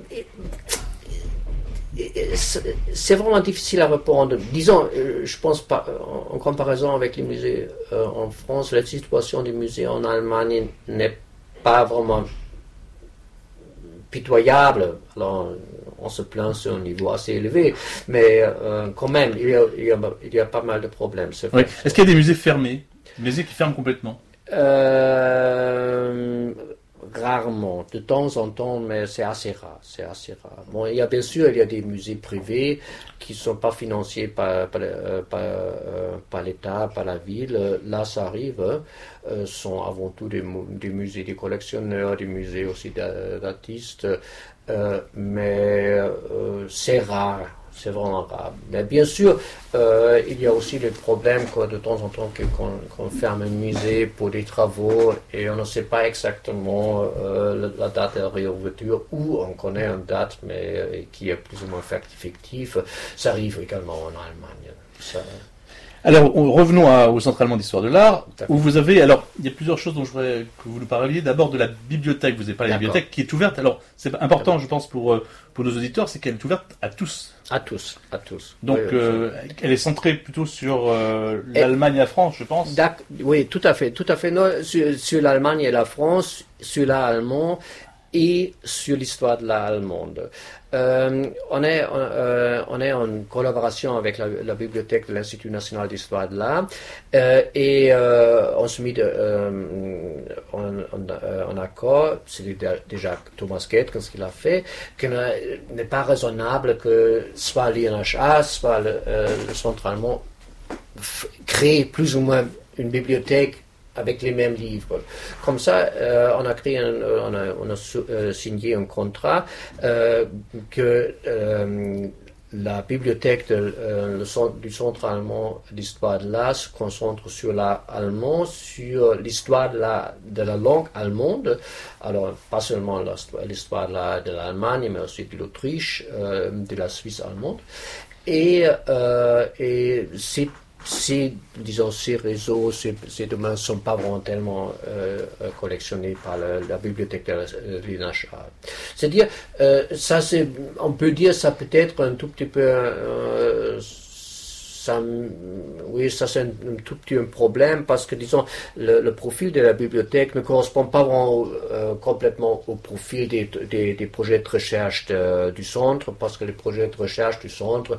C'est vraiment difficile à répondre. Disons, je pense pas, en comparaison avec les musées euh, en France, la situation des musées en Allemagne n'est pas vraiment pitoyable. Alors, on se plaint sur un niveau assez élevé, mais euh, quand même, il y, a, il, y a, il y a pas mal de problèmes. Oui. Est-ce qu'il y a des musées fermés, des musées qui ferment complètement? euh, Rarement, de temps en temps, mais c'est assez rare, c'est assez rare. Bon, il y a bien sûr, il y a des musées privés qui ne sont pas financés par, par, par, par l'État, par la ville. Là, ça arrive. Hein. Euh, ce sont avant tout des, des musées des collectionneurs, des musées aussi d'artistes, euh, mais euh, c'est rare. C'est vraiment rare. Mais bien sûr, euh, il y a aussi le problème quoi, de temps en temps qu'on qu'on ferme un musée pour des travaux et on ne sait pas exactement euh, la, la date de la réouverture, ou on connaît une date mais euh, qui est plus ou moins fictive. Ça arrive également en Allemagne. Ça... Alors, revenons à, au Centre allemand d'histoire de l'art, où vous avez, alors, il y a plusieurs choses dont je voudrais que vous nous parliez. D'abord, de la bibliothèque. Vous avez parlé de la bibliothèque qui est ouverte. Alors, c'est important, je pense, pour, pour nos auditeurs, c'est qu'elle est ouverte à tous. À tous, à tous. Donc, oui, euh, elle est centrée plutôt sur euh, l'Allemagne et la France, je pense. Oui, tout à fait, tout à fait. Non, sur, sur l'Allemagne et la France, sur l'allemand et sur l'histoire de l'art allemande. Euh, on, est, euh, on est en collaboration avec la, la bibliothèque de l'Institut national d'histoire de l'art euh, et euh, on se met de, euh, en, en, en accord, c'est déjà Thomas Gaetkens qui l'a fait, qu'il n'est pas raisonnable que soit l'I N H A, soit le, euh, le centre allemand crée plus ou moins une bibliothèque avec les mêmes livres. Comme ça, euh, on a créé, un, on a, on a su, euh, signé un contrat euh, que euh, la bibliothèque de, euh, le centre, du Centre allemand d'histoire de l'art se concentre sur l'allemand, sur l'histoire de la, de la langue allemande. Alors, pas seulement l'histoire de l'Allemagne, mais aussi de l'Autriche, euh, de la Suisse allemande. Et, euh, et c'est Ces, disons, ces réseaux, ces, ces domaines ne sont pas vraiment tellement euh, collectionnés par la, la bibliothèque de l'I N H A. C'est-à-dire, euh, ça, c'est, on peut dire, ça peut être un tout petit peu, euh, ça, oui, ça c'est un, un tout petit un problème parce que, disons, le, le profil de la bibliothèque ne correspond pas vraiment euh, complètement au profil des, des, des projets de recherche de, du centre, parce que les projets de recherche du centre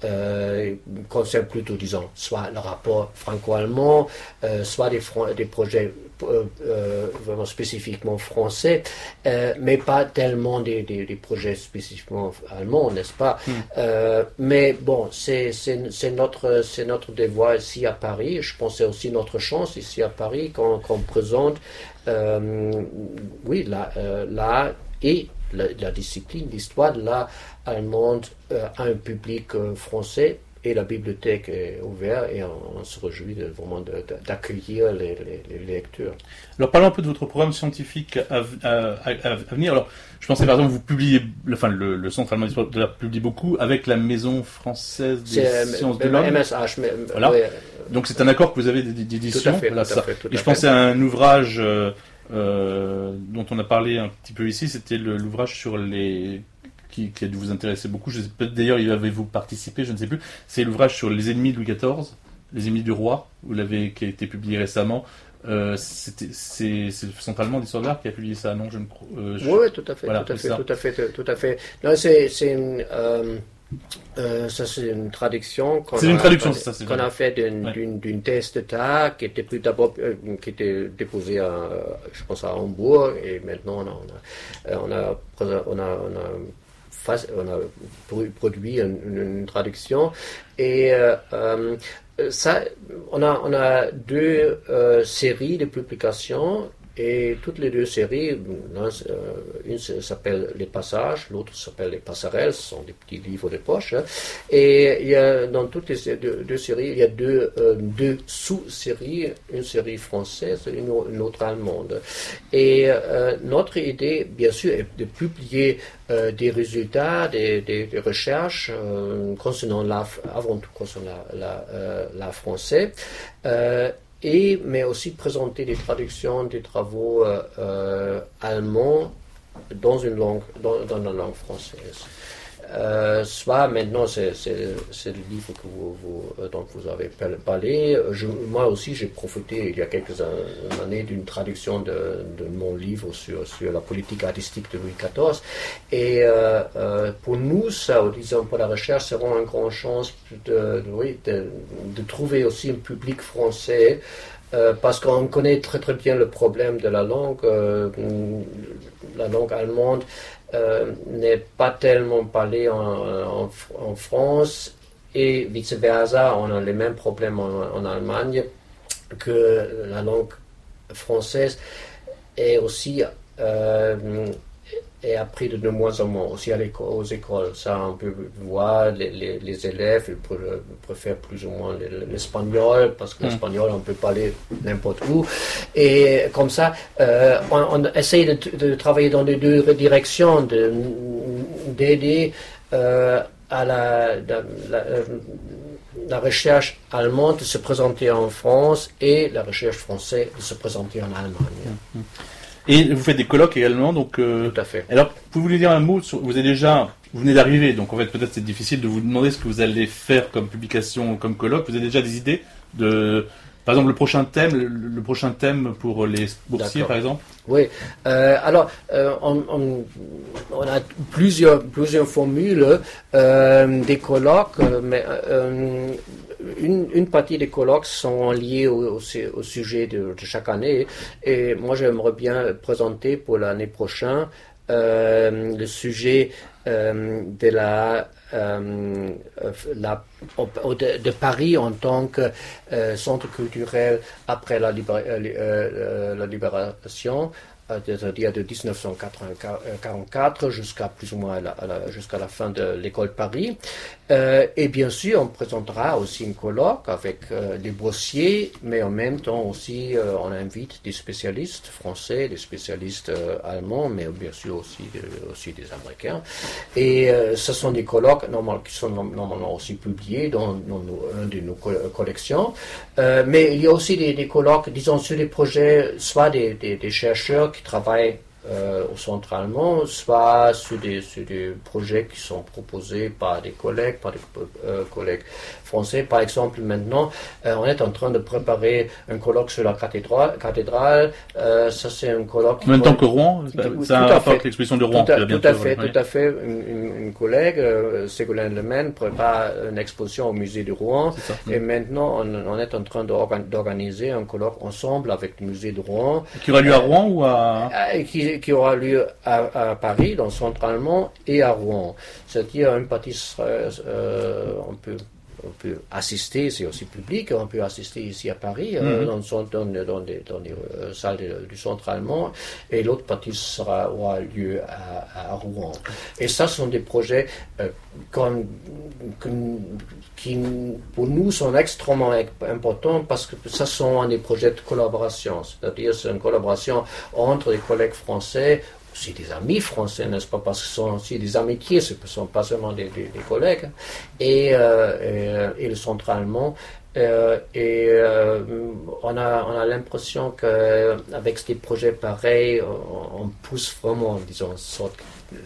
euh, concernent plutôt, disons, soit le rapport franco-allemand, euh, soit des, des projets euh, euh, vraiment spécifiquement français, euh, mais pas tellement des, des, des projets spécifiquement allemands, n'est-ce pas? Mm. Euh, mais bon, c'est, c'est, c'est notre C'est notre devoir ici à Paris. Je pense que c'est aussi notre chance ici à Paris qu'on, qu'on présente euh, oui, l'art euh, et la, la discipline, l'histoire de l'art allemande euh, à un public euh, français. Et la bibliothèque est ouverte et on, on se réjouit de, vraiment de, de, d'accueillir les, les, les lecteurs. Alors parlons un peu de votre programme scientifique à, à, à, à venir. Alors je pensais par exemple vous publiez, enfin le, le Centre allemand d'histoire de l'art publie beaucoup avec la Maison française des c'est, sciences de l'homme. M S H. Mais, voilà. Oui. Donc c'est un accord que vous avez d'édition. Tout à fait. Voilà, tout à fait tout et à je fait. pensais à un ouvrage euh, euh, dont on a parlé un petit peu ici. C'était le, l'ouvrage sur les Qui, qui a dû vous intéresser beaucoup. Je sais, peut-être d'ailleurs, y avez-vous participé, je ne sais plus. C'est l'ouvrage sur les ennemis de Louis quatorze, les ennemis du roi, vous l'avez, qui a été publié récemment. Euh, c'était, c'est, c'est le Centre allemand d'histoire de l'art qui a publié ça, non? Je ne crois. Euh, je... Oui, tout à fait, voilà, tout à fait, ça. tout à fait, tout à fait. Non, c'est, c'est une, euh, Euh, ça, c'est une traduction qu'on C'est une a, traduction, qu'on, c'est ça, c'est qu'on vrai. a fait d'une, Ouais. d'une, d'une thèse d'État qui était plus d'abord, euh, qui était déposée à, je pense, à Hambourg, et maintenant on a, on a, on a, on a, on a, face- on a pro- produit une, une- une traduction, et euh, euh, ça, on a, on a deux euh, séries de publications. Et toutes les deux séries, l'un, euh, une s'appelle Les Passages, l'autre s'appelle Les Passerelles, ce sont des petits livres de poche. Hein. Et il y a, dans toutes les deux, deux séries, il y a deux, euh, deux sous-séries, une série française et une, une autre allemande. Et euh, notre idée, bien sûr, est de publier euh, des résultats, des, des, des recherches euh, concernant la, avant tout concernant la, la, euh, la français. Euh, Et, mais aussi présenter des traductions des travaux euh, euh, allemands dans une langue, dans, dans la langue française. Euh, soit maintenant, c'est, c'est, c'est le livre que vous, vous, dont vous avez parlé. Je, moi aussi, j'ai profité il y a quelques années d'une traduction de, de mon livre sur, sur la politique artistique de Louis quatorze. Et euh, euh, pour nous, ça, disons, pour la recherche, c'est vraiment une grande chance de, de, oui, de, de trouver aussi un public français. Euh, parce qu'on connaît très très bien le problème de la langue. Euh, la langue allemande euh, n'est pas tellement parlée en, en, en France, et vice versa, on a les mêmes problèmes en, en Allemagne, que la langue française est aussi euh, est appris de moins en moins, aussi à l'école, aux écoles. Ça, on peut voir, les, les, les élèves ils préfèrent plus ou moins l'espagnol, parce que mmh. l'espagnol, on peut parler n'importe où. Et comme ça, euh, on, on essaye de, de travailler dans les deux directions, de, d'aider euh, à la, la, la, la recherche allemande de se présenter en France et la recherche française de se présenter en Allemagne. Mmh. Et vous faites des colloques également, donc. Euh, Tout à fait. Alors, pouvez-vous nous dire un mot sur, vous avez déjà, vous venez d'arriver, donc en fait peut-être c'est difficile de vous demander ce que vous allez faire comme publication, comme colloque. Vous avez déjà des idées de, par exemple, le prochain thème, le, le prochain thème pour les boursiers, D'accord. par exemple. Oui. Euh, alors, euh, on, on, on a plusieurs plusieurs formules euh, des colloques, mais euh, Une, une partie des colloques sont liés au, au, au sujet de, de chaque année, et moi j'aimerais bien présenter pour l'année prochaine euh, le sujet euh, de la, euh, la de, de Paris en tant que euh, centre culturel après la, libéra, euh, la libération, c'est-à-dire de dix-neuf cent quarante-quatre jusqu'à plus ou moins la, la, jusqu'à la fin de l'école de Paris. Euh, et bien sûr, on présentera aussi une colloque avec euh, les boursiers, mais en même temps aussi, euh, on invite des spécialistes français, des spécialistes euh, allemands, mais bien sûr aussi, euh, aussi des Américains. Et euh, ce sont des colloques normal, qui sont normalement aussi publiés dans, dans nos, une de nos collections. Euh, mais il y a aussi des, des colloques, disons, sur des projets, soit des, des, des chercheurs qui travaillent euh, au centre allemand, soit sur des, sur des projets qui sont proposés par des collègues, par des euh, collègues français. Par exemple, maintenant, euh, on est en train de préparer un colloque sur la cathédrale. cathédrale. Euh, ça, c'est un colloque... En même temps que Rouen, ça a un rapport avec l'exposition de Rouen. Tout à, tout tout à fait, ouais. tout à fait. Une, une, une collègue, euh, Ségolène Lemaine, prépare une exposition au musée de Rouen. Et mmh. maintenant, on, on est en train d'organiser un colloque ensemble avec le musée de Rouen. Qui aura lieu à Rouen ou à... Euh, qui, qui aura lieu à, à Paris, dans le centre allemand, et à Rouen. C'est-à-dire, une partie sera, euh, on peut on peut assister, c'est aussi public, on peut assister ici à Paris, mmh. euh, dans, dans, dans, des, dans des euh, salles de, du centre allemand, et l'autre partie sera, aura lieu à, à Rouen. Et ça, ce sont des projets euh, qu'on, qu'on, qui, pour nous, sont extrêmement importants, parce que ça sont des projets de collaboration, c'est-à-dire c'est une collaboration entre les collègues français, aussi des amis français, n'est-ce pas, parce que ce sont aussi des amitiés, ce ne sont pas seulement des, des, des collègues, et, euh, et, et le centre allemand. Euh, et euh, on a, on a l'impression qu'avec des projets pareils, on, on pousse vraiment, disons, sorte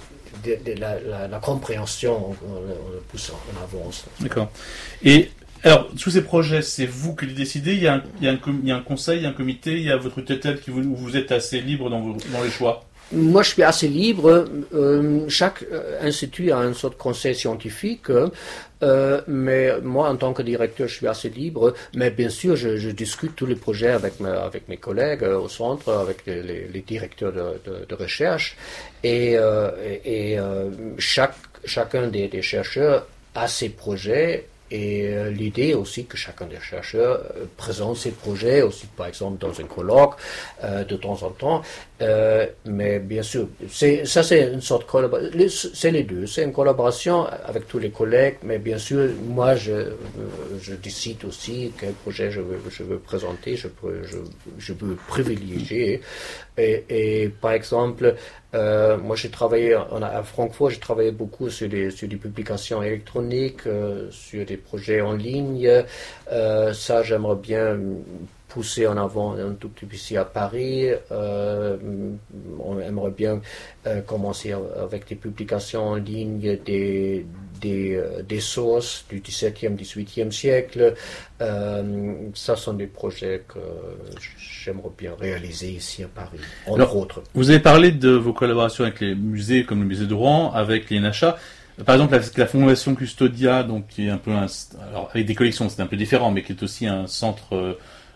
de, de la, la, la compréhension, on, on le pousse en avance. D'accord. Et alors, sous ces projets, c'est vous qui les décidez, il y a un, il y a un, il y a un conseil, il y a un comité, il y a votre tutelle qui vous, où vous êtes assez libre dans, vos, dans les choix? moi, je suis assez libre. Euh, chaque euh, institut a une sorte de conseil scientifique, euh, mais moi, en tant que directeur, je suis assez libre. Mais bien sûr, je, je discute tous les projets avec, ma, avec mes collègues euh, au centre, avec les, les, les directeurs de, de, de recherche, et, euh, et, et euh, chaque, chacun des, des chercheurs a ses projets. Et euh, l'idée aussi que chacun des chercheurs euh, présente ses projets, aussi par exemple dans un colloque euh, de temps en temps. Euh, mais bien sûr, c'est, ça c'est une sorte de collaboration, c'est les deux, c'est une collaboration avec tous les collègues, mais bien sûr, moi je, je décide aussi quel projet je veux, je veux présenter, je, je, je veux privilégier. Et, et par exemple, euh, moi j'ai travaillé on a, à Francfort, j'ai travaillé beaucoup sur des, sur des publications électroniques, euh, sur des projets en ligne. Euh, ça j'aimerais bien pousser en avant un tout petit peu ici à Paris. Euh, on aimerait bien euh, commencer avec des publications en ligne des, des, des sources du dix-septième, dix-huitième siècle. Euh, ça sont des projets que j'aimerais bien réaliser ici à Paris, entre Alors, autres. Vous avez parlé de vos collaborations avec les musées comme le musée de Rouen, avec l'I N H A. Par exemple, la, la Fondation Custodia, donc qui est un peu un, alors avec des collections, c'est un peu différent, mais qui est aussi un centre euh,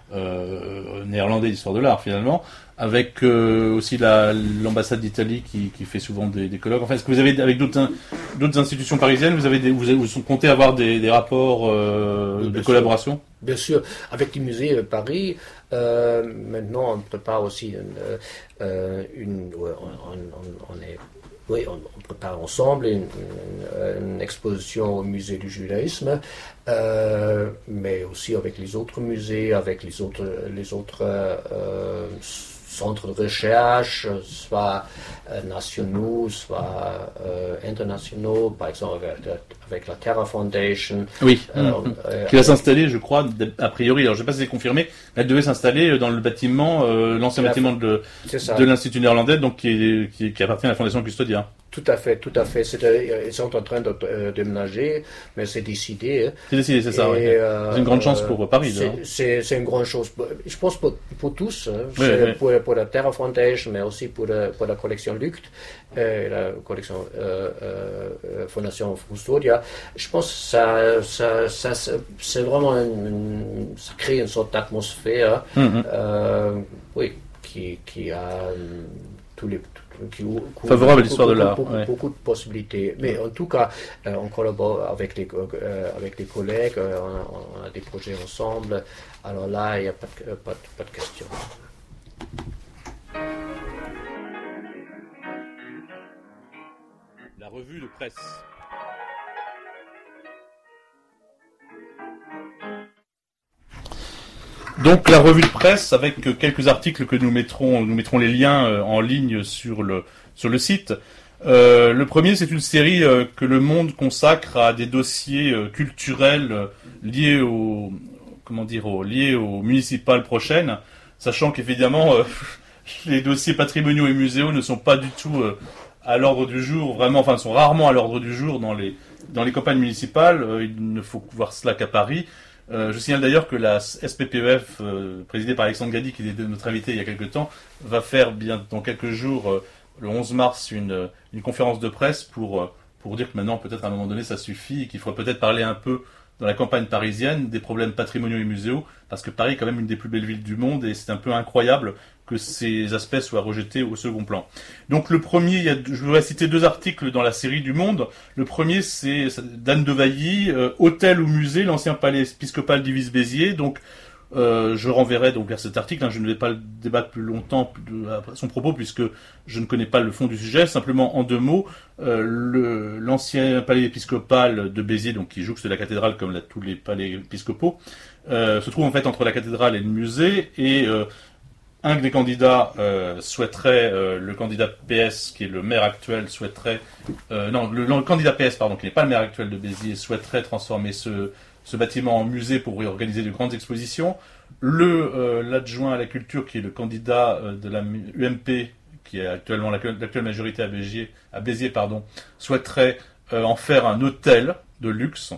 Euh, néerlandais d'histoire de l'art finalement, avec euh, aussi la, l'ambassade d'Italie qui, qui fait souvent des, des colloques. Enfin, est-ce que vous avez avec d'autres, d'autres institutions parisiennes, vous avez des, vous, vous comptez avoir des, des rapports euh, de collaboration? Sûr. Bien sûr, avec les musées de Paris, euh, maintenant on prépare aussi une, euh, une ouais, on, on, on est Oui, on, on prépare ensemble une, une, une exposition au musée du judaïsme, euh, mais aussi avec les autres musées, avec les autres, les autres euh, centres de recherche, soit euh, nationaux, soit euh, internationaux, par exemple avec, avec la Terra Foundation. Oui, euh, mmh. euh, qui va s'installer, je crois, a priori, alors je ne sais pas si c'est confirmé, elle devait s'installer dans le bâtiment, euh, l'ancien bâtiment de, de l'Institut néerlandais, donc qui, est, qui, qui appartient à la Fondation Custodia. Tout à fait, tout à fait. C'est, euh, ils sont en train de euh, déménager, mais c'est décidé. Hein. C'est décidé, c'est ça. Et, ouais. euh, c'est une grande chance pour Paris. C'est, hein. c'est, c'est une grande chose. Je pense pour, pour tous. Hein. Oui, c'est oui. Pour, pour la Terra Foundation, mais aussi pour, la, pour la collection Lucht, euh, la collection euh, euh, Fondation Custodia. Je pense que ça, ça, ça, ça, c'est vraiment une, une, ça crée une sorte d'atmosphère, Mm-hmm. euh, oui, qui, qui a tous les Qui, qui, favorable à l'histoire beaucoup, de l'art. Beaucoup, ouais. beaucoup de possibilités. Mais en tout cas, euh, on collabore avec les, euh, avec les collègues, euh, on, a, on a des projets ensemble. Alors là, il n'y a pas de, pas, de, pas de question. La revue de presse. Donc la revue de presse avec quelques articles que nous mettrons, nous mettrons les liens euh, en ligne sur le sur le site. Euh, le premier, c'est une série euh, que Le Monde consacre à des dossiers euh, culturels euh, liés au comment dire au, liés aux municipales prochaines, sachant qu'évidemment euh, les dossiers patrimoniaux et muséaux ne sont pas du tout euh, à l'ordre du jour, vraiment, enfin sont rarement à l'ordre du jour dans les dans les campagnes municipales. Euh, il ne faut voir cela qu'à Paris. Euh, je signale d'ailleurs que la S P P E F, euh, présidée par Alexandre Gady, qui était notre invité il y a quelques temps, va faire bien dans quelques jours, euh, le onze mars, une, une conférence de presse pour, euh, pour dire que maintenant, peut-être à un moment donné, ça suffit et qu'il faudrait peut-être parler un peu dans la campagne parisienne des problèmes patrimoniaux et muséaux, parce que Paris est quand même une des plus belles villes du monde et c'est un peu incroyable que ces aspects soient rejetés au second plan. Donc le premier, il y a, je voudrais citer deux articles dans la série du Monde. Le premier, c'est d'Anne Devailly, euh, Hôtel ou musée, l'ancien palais épiscopal d'Ivise-Béziers. Donc euh, je renverrai donc vers cet article, hein, je ne vais pas le débattre plus longtemps de, à son propos puisque je ne connais pas le fond du sujet. Simplement en deux mots, euh, le, l'ancien palais épiscopal de Béziers, donc qui jouxte la cathédrale comme la, tous les palais épiscopaux, euh, se trouve en fait entre la cathédrale et le musée et euh, un des candidats euh, souhaiterait, euh, le candidat P S, qui est le maire actuel, souhaiterait, euh, non, le, le candidat P S, pardon, qui n'est pas le maire actuel de Béziers, souhaiterait transformer ce, ce bâtiment en musée pour y organiser de grandes expositions. Le, euh, l'adjoint à la culture, qui est le candidat euh, de la U M P, qui est actuellement l'actuelle majorité à Béziers, à Béziers, pardon, souhaiterait euh, en faire un hôtel de luxe.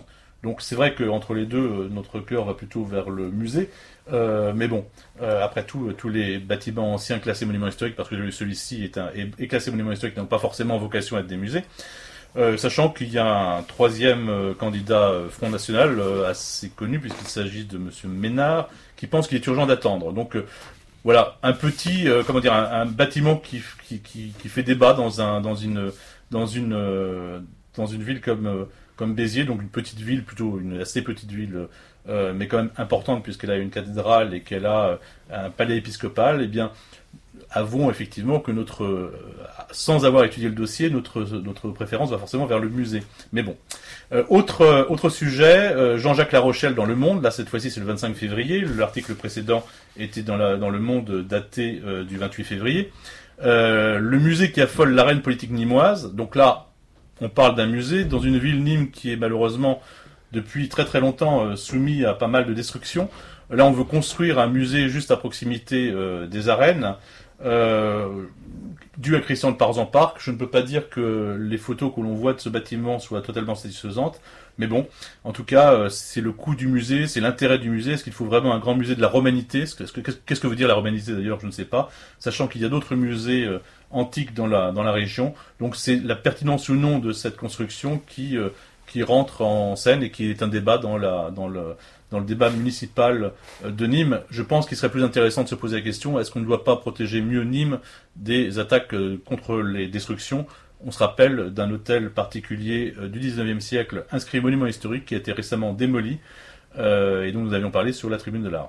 Donc c'est vrai qu'entre les deux, euh, notre cœur va plutôt vers le musée. Euh, mais bon, euh, après tout, tous les bâtiments anciens classés monuments historiques, parce que celui-ci est, un, est, est classé monument historique, n'ont pas forcément vocation à être des musées. Euh, sachant qu'il y a un troisième euh, candidat euh, Front National euh, assez connu, puisqu'il s'agit de Monsieur Ménard, qui pense qu'il est urgent d'attendre. Donc euh, voilà, un petit, euh, comment dire, un, un bâtiment qui, qui, qui, qui fait débat dans un, dans une, dans une, euh, dans une ville comme, euh, comme Béziers, donc une petite ville, plutôt une assez petite ville, euh, mais quand même importante puisqu'elle a une cathédrale et qu'elle a euh, un palais épiscopal. Eh bien, avouons effectivement que notre, euh, sans avoir étudié le dossier, notre, notre préférence va forcément vers le musée. Mais bon. Euh, autre, euh, autre sujet, euh, Jean-Jacques Larochelle dans Le Monde, là cette fois-ci c'est le vingt-cinq février, l'article précédent était dans, la, dans Le Monde daté euh, du vingt-huit février. Euh, le musée qui affole l'arène politique nîmoise, donc là on parle d'un musée dans une ville, Nîmes, qui est malheureusement depuis très très longtemps euh, soumis à pas mal de destruction. Là on veut construire un musée juste à proximité euh, des arènes, euh, dû à Christian de Parzan Parc. Je ne peux pas dire que les photos que l'on voit de ce bâtiment soient totalement satisfaisantes, mais bon, en tout cas, euh, c'est le coût du musée, c'est l'intérêt du musée. Est-ce qu'il faut vraiment un grand musée de la romanité? Qu'est-ce que, qu'est-ce que veut dire la romanité d'ailleurs? Je ne sais pas, sachant qu'il y a d'autres musées euh, antiques dans la, dans la région. Donc c'est la pertinence ou non de cette construction qui, euh, qui rentre en scène et qui est un débat dans, la, dans le... dans le débat municipal de Nîmes. Je pense qu'il serait plus intéressant de se poser la question, est-ce qu'on ne doit pas protéger mieux Nîmes des attaques contre les destructions? On se rappelle d'un hôtel particulier du dix-neuvième siècle, inscrit monument historique, qui a été récemment démoli, euh, et dont nous avions parlé sur la Tribune de l'Art.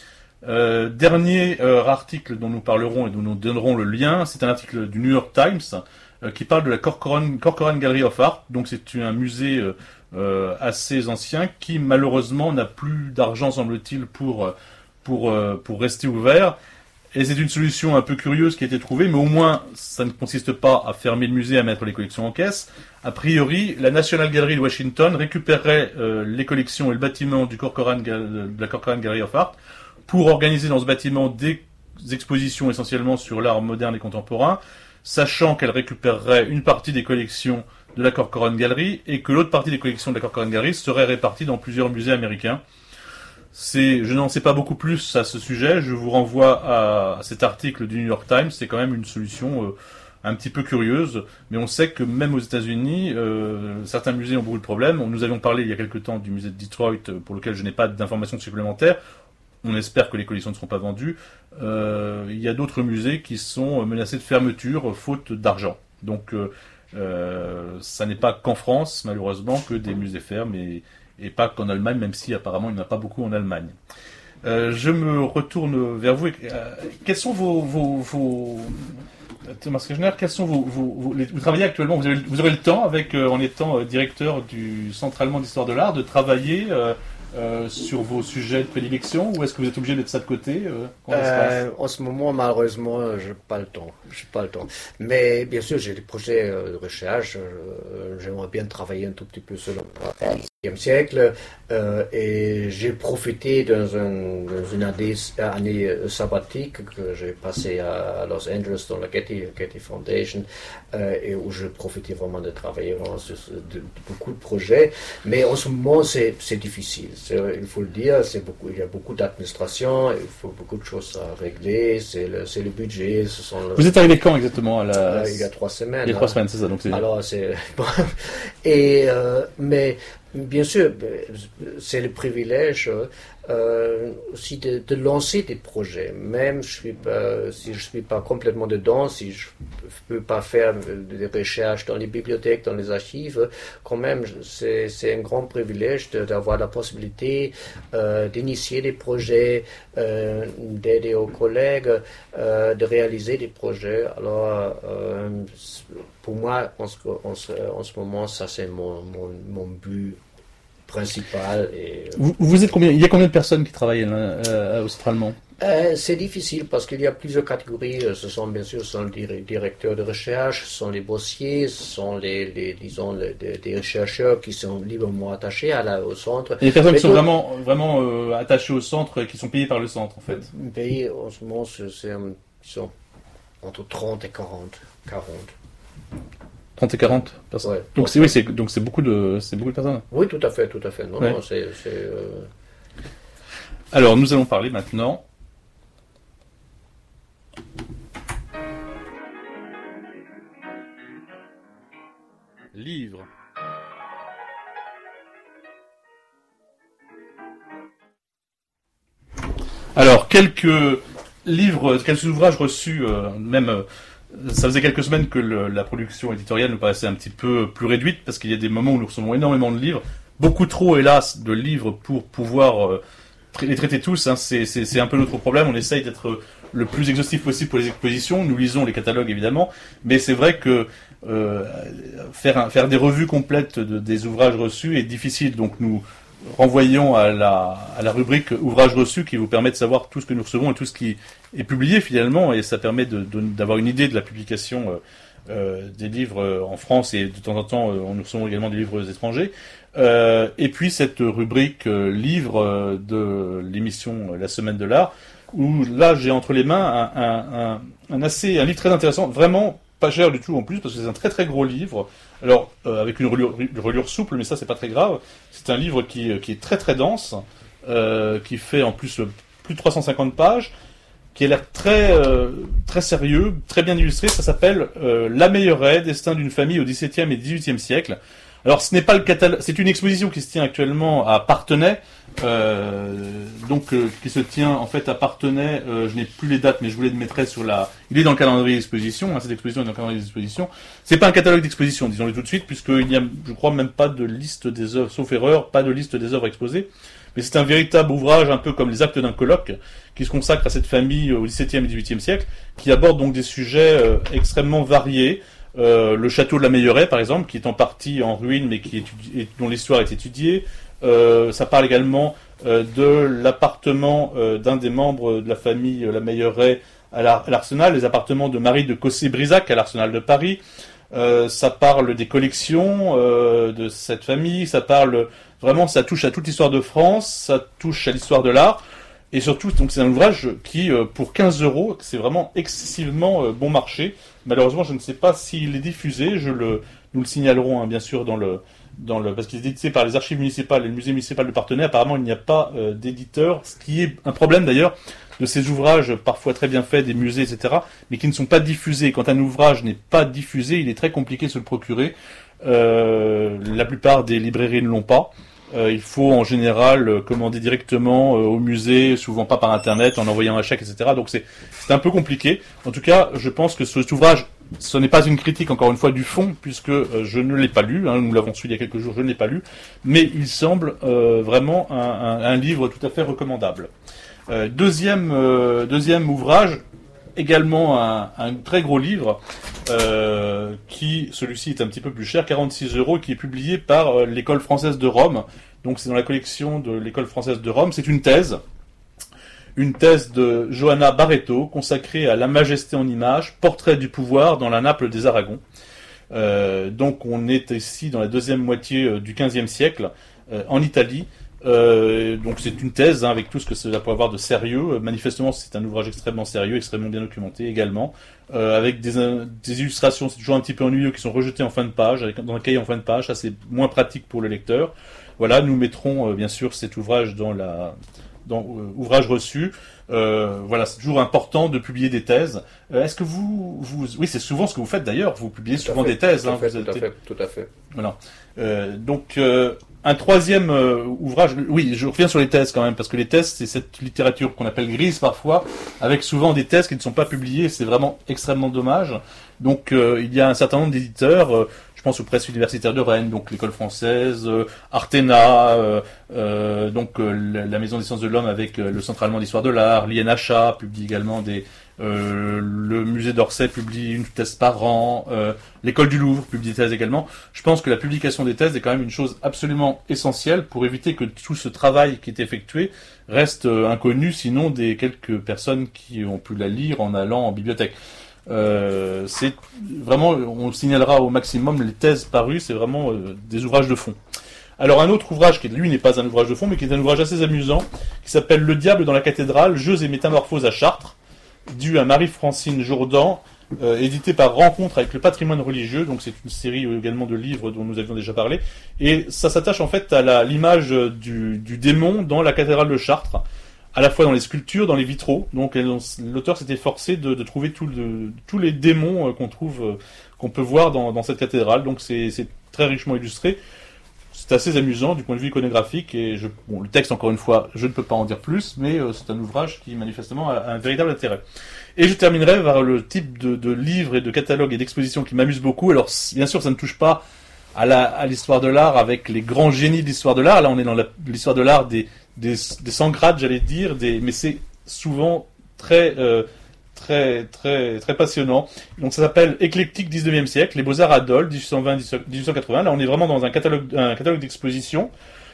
Euh, dernier euh, article dont nous parlerons et dont nous donnerons le lien, c'est un article du New York Times, euh, qui parle de la Corcoran, Corcoran Gallery of Art. Donc c'est un musée euh, Euh, assez ancien, qui malheureusement n'a plus d'argent, semble-t-il, pour, pour, euh, pour rester ouvert. Et c'est une solution un peu curieuse qui a été trouvée, mais au moins ça ne consiste pas à fermer le musée, à mettre les collections en caisse. A priori, la National Gallery de Washington récupérerait euh, les collections et le bâtiment du Corcoran, de la Corcoran Gallery of Art pour organiser dans ce bâtiment des expositions essentiellement sur l'art moderne et contemporain, sachant qu'elle récupérerait une partie des collections de la Corcoran Gallery et que l'autre partie des collections de la Corcoran Gallery serait répartie dans plusieurs musées américains. C'est, je n'en sais pas beaucoup plus à ce sujet, je vous renvoie à cet article du New York Times, c'est quand même une solution euh, un petit peu curieuse, mais on sait que même aux États-Unis, euh, certains musées ont beaucoup de problèmes. Nous avions parlé il y a quelque temps du musée de Detroit, pour lequel je n'ai pas d'informations supplémentaires. On espère que les collections ne seront pas vendues. Euh, il y a d'autres musées qui sont menacés de fermeture faute d'argent. Donc euh, Euh, ça n'est pas qu'en France, malheureusement, que des musées ferment, et, et pas qu'en Allemagne, même si apparemment il n'y en a pas beaucoup en Allemagne. Euh, je me retourne vers vous. Euh, quels sont vos... vos, vos... Thomas Kirchner, quels sont vos... vos, vos les, vous travaillez actuellement, vous, avez, vous aurez le temps, avec, euh, en étant euh, directeur du Centre allemand d'histoire de l'art, de travailler euh, euh, sur vos sujets de prédilection, ou est-ce que vous êtes obligé d'être ça de côté euh, euh, En ce moment, malheureusement, je n'ai pas le temps. Je pas le temps. Mais bien sûr, j'ai des projets de recherche. Euh, j'aimerais bien travailler un tout petit peu sur le vingtième siècle. Euh, et j'ai profité dans, un, dans une année, année sabbatique que j'ai passée à Los Angeles dans la Getty, Getty Foundation, euh, et où je profitais vraiment de travailler vraiment sur de, de beaucoup de projets. Mais en ce moment, c'est, c'est difficile. C'est, il faut le dire, c'est beaucoup, il y a beaucoup d'administration, il faut beaucoup de choses à régler. C'est le, c'est le budget. Ce sont le... Vous êtes arrivé quand exactement à la... euh, Il y a trois semaines. Il y a trois hein. semaines, c'est ça. Donc c'est... Alors, c'est... et, euh, mais... Bien sûr, c'est le privilège euh, aussi de, de lancer des projets. Même je suis pas, si je ne suis pas complètement dedans, si je ne peux pas faire des recherches dans les bibliothèques, dans les archives, quand même, c'est, c'est un grand privilège de, d'avoir la possibilité euh, d'initier des projets, euh, d'aider aux collègues, euh, de réaliser des projets. Alors, euh, pour moi, en ce, en ce, en ce moment, ça c'est mon, mon, mon but principal. Et, vous, vous êtes combien? Il y a combien de personnes qui travaillent euh, au Centre allemand? euh, C'est difficile parce qu'il y a plusieurs catégories. Ce sont bien sûr ce sont les directeurs de recherche, ce sont les bossiers, ce sont les, les disons les, les, les chercheurs qui sont librement attachés à la, au centre. Et les personnes Mais qui sont vraiment vraiment euh, attachées au centre, qui sont payées par le centre en fait. Payées en ce moment, c'est, c'est, ils sont entre trente et quarante. quarante. trente et quarante personnes. Ouais. Donc c'est oui, c'est donc c'est beaucoup de c'est beaucoup de personnes. Oui, tout à fait, tout à fait. Non, Ouais. non, c'est... c'est euh, Alors nous allons parler maintenant Livre. Alors, quelques livres, quelques ouvrages reçus, euh, même, euh, ça faisait quelques semaines que le- la production éditoriale nous paraissait un petit peu plus réduite, parce qu'il y a des moments où nous recevons énormément de livres, beaucoup trop, hélas, de livres pour pouvoir euh, tra- les traiter tous, hein. c'est, c'est, c'est un peu notre problème, on essaye d'être le plus exhaustif possible pour les expositions, nous lisons les catalogues évidemment, mais c'est vrai que euh, faire, un- faire des revues complètes de, des ouvrages reçus est difficile, donc nous renvoyons à la, à la rubrique ouvrages reçus qui vous permet de savoir tout ce que nous recevons et tout ce qui est publié finalement, et ça permet de, de, d'avoir une idée de la publication euh, euh, des livres euh, en France, et de temps en temps euh, nous recevons également des livres étrangers. Euh, et puis cette rubrique euh, livres euh, de l'émission euh, La Semaine de l'Art, où là j'ai entre les mains un, un, un, un assez un livre très intéressant, vraiment pas cher du tout en plus, parce que c'est un très très gros livre. Alors, euh, avec une relure, une relure souple, mais ça c'est pas très grave. C'est un livre qui, qui est très très dense, euh, qui fait en plus euh, plus de trois cent cinquante pages, qui a l'air très euh, très sérieux, très bien illustré. Ça s'appelle euh, La Meilleraie, destin d'une famille au dix-septième et dix-huitième siècle. Alors, ce n'est pas le catalogue, c'est une exposition qui se tient actuellement à Parthenay, euh, donc euh, qui se tient en fait à Parthenay. Euh, je n'ai plus les dates, mais je vous les mettrai sur la. Il est dans le calendrier d'exposition. Hein, cette exposition est dans le calendrier d'exposition. C'est pas un catalogue d'exposition, disons-le tout de suite, puisqu'il n'y a, je crois, même pas de liste des œuvres, sauf erreur, pas de liste des œuvres exposées. Mais c'est un véritable ouvrage, un peu comme les actes d'un colloque, qui se consacre à cette famille au dix-septième et dix-huitième siècle, qui aborde donc des sujets euh, extrêmement variés. Euh, le château de la Meilleraie, par exemple, qui est en partie en ruine, mais qui est, et dont l'histoire est étudiée. Euh, ça parle également euh, de l'appartement euh, d'un des membres de la famille euh, la Meilleraie à, la, à l'Arsenal, les appartements de Marie de Cossé-Brisac à l'Arsenal de Paris. Euh, ça parle des collections euh, de cette famille. Ça parle vraiment, ça touche à toute l'histoire de France, ça touche à l'histoire de l'art. Et surtout, donc c'est un ouvrage qui, euh, pour quinze euros, c'est vraiment excessivement euh, bon marché. Malheureusement, je ne sais pas s'il est diffusé. Je le, nous le signalerons, hein, bien sûr, dans le, dans le, parce qu'il est édité par les archives municipales et le musée municipal de Parthenay. Apparemment, il n'y a pas euh, d'éditeur, ce qui est un problème d'ailleurs de ces ouvrages parfois très bien faits des musées, et cetera, mais qui ne sont pas diffusés. Quand un ouvrage n'est pas diffusé, il est très compliqué de se le procurer. Euh, la plupart des librairies ne l'ont pas. Euh, il faut en général euh, commander directement euh, au musée, souvent pas par internet, en envoyant un chèque, et cetera. Donc c'est c'est un peu compliqué. En tout cas, je pense que cet ouvrage, ce n'est pas une critique, encore une fois, du fond, puisque euh, je ne l'ai pas lu, hein, nous l'avons su il y a quelques jours, je ne l'ai pas lu, mais il semble euh, vraiment un, un, un livre tout à fait recommandable. Euh, deuxième, euh, deuxième ouvrage, également un, un très gros livre, euh, qui, celui-ci est un petit peu plus cher, quarante-six euros, qui est publié par euh, l'École française de Rome. Donc c'est dans la collection de l'École française de Rome. C'est une thèse, une thèse de Johanna Barreto, consacrée à la majesté en images, portrait du pouvoir dans la Naples des Aragons. Euh, donc on est ici dans la deuxième moitié du quinzième siècle, euh, en Italie. Euh, donc c'est une thèse, hein, avec tout ce que cela peut avoir de sérieux. Euh, manifestement, c'est un ouvrage extrêmement sérieux, extrêmement bien documenté également, euh, avec des, euh, des illustrations, c'est toujours un petit peu ennuyeux, qui sont rejetées en fin de page, avec, dans un cahier en fin de page. Ça, c'est moins pratique pour le lecteur. Voilà, nous mettrons euh, bien sûr cet ouvrage dans la dans euh, ouvrage reçu. Euh, voilà, c'est toujours important de publier des thèses. Euh, est-ce que vous, vous, oui, c'est souvent ce que vous faites d'ailleurs. Vous publiez tout souvent fait, des thèses. Tout à hein, fait, vous tout, êtes... à fait, tout à fait. Voilà. Euh, donc euh, un troisième euh, ouvrage. Oui, je reviens sur les thèses quand même, parce que les thèses, c'est cette littérature qu'on appelle grise parfois, avec souvent des thèses qui ne sont pas publiées. C'est vraiment extrêmement dommage. Donc euh, il y a un certain nombre d'éditeurs. Euh, je pense aux presses universitaires de Rennes, donc l'École française, euh, Artena, euh, euh, donc euh, la, la Maison des sciences de l'homme avec euh, le Centre allemand d'histoire de l'art, l'I N H A publie également des, euh, le musée d'Orsay publie une thèse par an, euh, l'École du Louvre publie des thèses également. Je pense que la publication des thèses est quand même une chose absolument essentielle pour éviter que tout ce travail qui est effectué reste euh, inconnu, sinon des quelques personnes qui ont pu la lire en allant en bibliothèque. Euh, c'est vraiment, on signalera au maximum les thèses parues, c'est vraiment euh, des ouvrages de fond. Alors un autre ouvrage qui lui n'est pas un ouvrage de fond, mais qui est un ouvrage assez amusant, qui s'appelle Le diable dans la cathédrale, jeux et métamorphoses à Chartres, dû à Marie-Francine Jourdan, euh, édité par Rencontre avec le patrimoine religieux. Donc c'est une série également de livres dont nous avions déjà parlé. Et ça s'attache en fait à la, l'image du, du démon dans la cathédrale de Chartres, à la fois dans les sculptures, dans les vitraux. Donc l'auteur s'était forcé de, de trouver tout le, tous les démons qu'on trouve, qu'on peut voir dans, dans cette cathédrale. Donc c'est, c'est très richement illustré. C'est assez amusant du point de vue iconographique et je, bon, le texte, encore une fois, je ne peux pas en dire plus, mais euh, c'est un ouvrage qui manifestement a un véritable intérêt. Et je terminerai par le type de, de livre et de catalogue et d'exposition qui m'amuse beaucoup. Alors bien sûr, ça ne touche pas à, la, à l'histoire de l'art avec les grands génies de l'histoire de l'art. Là, on est dans la, l'histoire de l'art des, des, des cent grades, j'allais dire, des, mais c'est souvent très... Euh, très très très passionnant. Donc ça s'appelle Éclectique dix-neuvième siècle, les Beaux-Arts à Dole, dix-huit cent vingt à dix-huit cent quatre-vingts. Là, on est vraiment dans un catalogue un catalogue d'exposition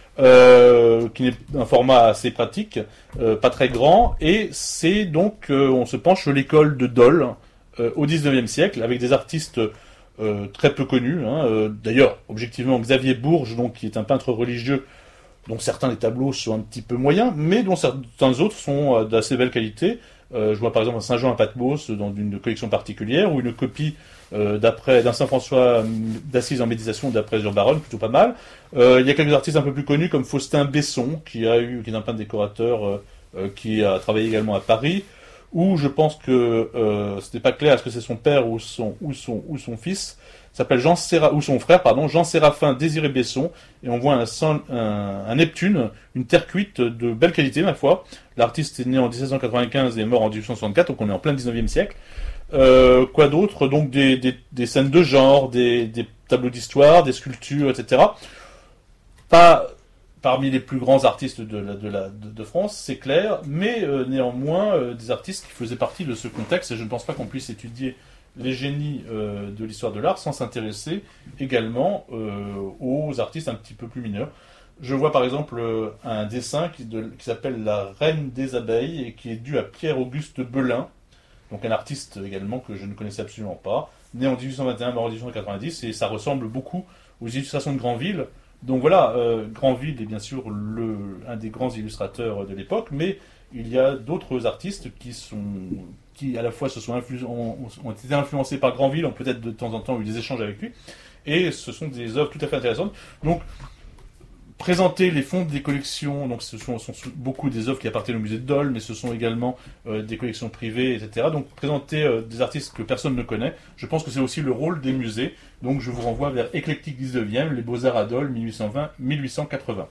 euh, qui est un format assez pratique, euh, pas très grand, et c'est donc euh, on se penche sur l'école de Dole euh, au dix-neuvième siècle avec des artistes euh, très peu connus. Hein. Euh, d'ailleurs, objectivement, Xavier Bourges, donc qui est un peintre religieux, dont certains des tableaux sont un petit peu moyens, mais dont certains autres sont euh, d'assez belle qualité. Euh, je vois par exemple un Saint-Jean à Patmos dans une collection particulière, ou une copie euh, d'après, d'un Saint-François d'Assise en méditation d'après Zurbaron, plutôt pas mal. Euh, il y a quelques artistes un peu plus connus comme Faustin Besson, qui a eu, qui est un peintre décorateur, euh, euh, qui a travaillé également à Paris, où je pense que euh, c'était pas clair est-ce que c'est son père ou son ou son ou son fils. S'appelle Jean Séra, ou son frère, pardon, Jean Séraphin Désiré Besson, et on voit un, un, un Neptune, une terre cuite de belle qualité, ma foi. L'artiste est né en dix-sept cent quatre-vingt-quinze et est mort en dix-huit cent soixante-quatre, donc on est en plein dix-neuvième siècle. Euh, quoi d'autre? Donc des, des, des scènes de genre, des, des tableaux d'histoire, des sculptures, et cetera. Pas parmi les plus grands artistes de, la, de, la, de, de France, c'est clair, mais euh, néanmoins euh, des artistes qui faisaient partie de ce contexte, et je ne pense pas qu'on puisse étudier les génies euh, de l'histoire de l'art sans s'intéresser également euh, aux artistes un petit peu plus mineurs. Je vois par exemple euh, un dessin qui, de, qui s'appelle La Reine des Abeilles et qui est dû à Pierre-Auguste Belin, donc un artiste également que je ne connaissais absolument pas, né en dix-huit cent vingt et un, mort en dix-huit cent quatre-vingt-dix, et ça ressemble beaucoup aux illustrations de Granville. Donc voilà, euh, Granville est bien sûr le, un des grands illustrateurs de l'époque, mais il y a d'autres artistes qui sont... qui à la fois se sont influ- ont, ont été influencés par Granville, ont peut-être de temps en temps eu des échanges avec lui, et ce sont des œuvres tout à fait intéressantes. Donc, présenter les fonds des collections, donc ce sont, sont beaucoup des œuvres qui appartiennent au musée de Dole, mais ce sont également euh, des collections privées, et cetera. Donc, présenter euh, des artistes que personne ne connaît, je pense que c'est aussi le rôle des musées. Donc, je vous renvoie vers Éclectique dix-neuvième, les Beaux-Arts à Dole, mille huit cent vingt à mille huit cent quatre-vingts.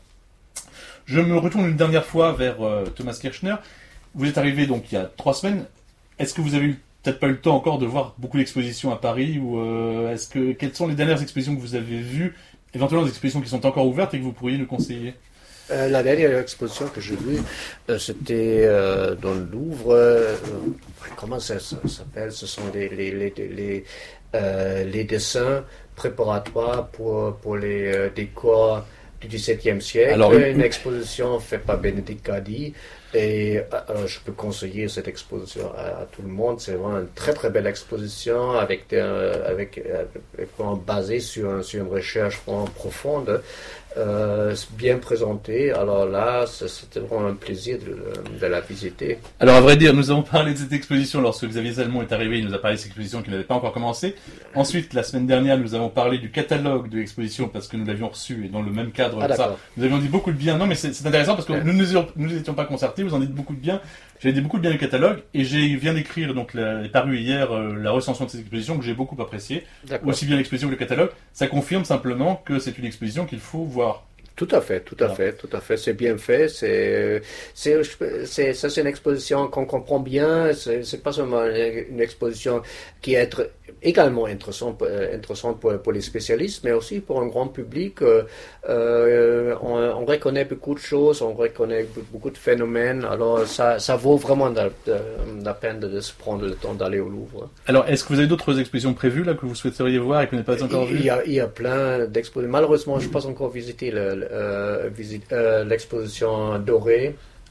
Je me retourne une dernière fois vers euh, Thomas Kirchner. Vous êtes arrivé donc il y a trois semaines. Est-ce que vous avez eu, peut-être pas eu le temps encore de voir beaucoup d'expositions à Paris, ou euh, est-ce que quelles sont les dernières expositions que vous avez vues, éventuellement des expositions qui sont encore ouvertes et que vous pourriez nous conseiller? Euh, la dernière exposition que j'ai vue, euh, c'était euh, dans le Louvre. Euh, comment ça, ça s'appelle? Ce sont les, les, les, les, euh, les dessins préparatoires pour, pour les euh, décors du dix-septième siècle. Alors, une, une exposition faite par Bénédicte Gadi. Et alors, je peux conseiller cette exposition à, à tout le monde. C'est vraiment une très très belle exposition avec, des, avec, avec basée sur, sur une recherche vraiment profonde, euh, bien présentée. Alors là, c'était vraiment un plaisir de, de la visiter. Alors à vrai dire, nous avons parlé de cette exposition lorsque Xavier Salmon est arrivé. Il nous a parlé de cette exposition qui n'avait pas encore commencé. Ensuite, la semaine dernière, nous avons parlé du catalogue de l'exposition parce que nous l'avions reçu et dans le même cadre ah, de ça, nous avions dit beaucoup de bien. Non, mais c'est, c'est intéressant parce que ouais. nous ne nous, nous étions pas concertés. Vous en dites beaucoup de bien. J'ai dit beaucoup de bien du catalogue et j'ai viens d'écrire donc la, est paru hier euh, la recension de cette exposition que j'ai beaucoup appréciée. Aussi bien l'exposition que le catalogue. Ça confirme simplement que c'est une exposition qu'il faut voir. Tout à fait, tout à voilà. fait, tout à fait. C'est bien fait. C'est, c'est, c'est, ça, c'est une exposition qu'on comprend bien. C'est, c'est pas seulement une exposition qui est également intéressante, intéressante pour, pour les spécialistes, mais aussi pour un grand public. Euh, euh, on, on reconnaît beaucoup de choses, on reconnaît beaucoup de phénomènes. Alors, ça, ça vaut vraiment la, la peine de se prendre le temps d'aller au Louvre. Alors, est-ce que vous avez d'autres expositions prévues là que vous souhaiteriez voir et que vous n'avez pas encore vues? Il y a, il y a plein d'expositions. Malheureusement, je n'ai pas encore visité le, Euh, visite, euh, l'exposition dorée.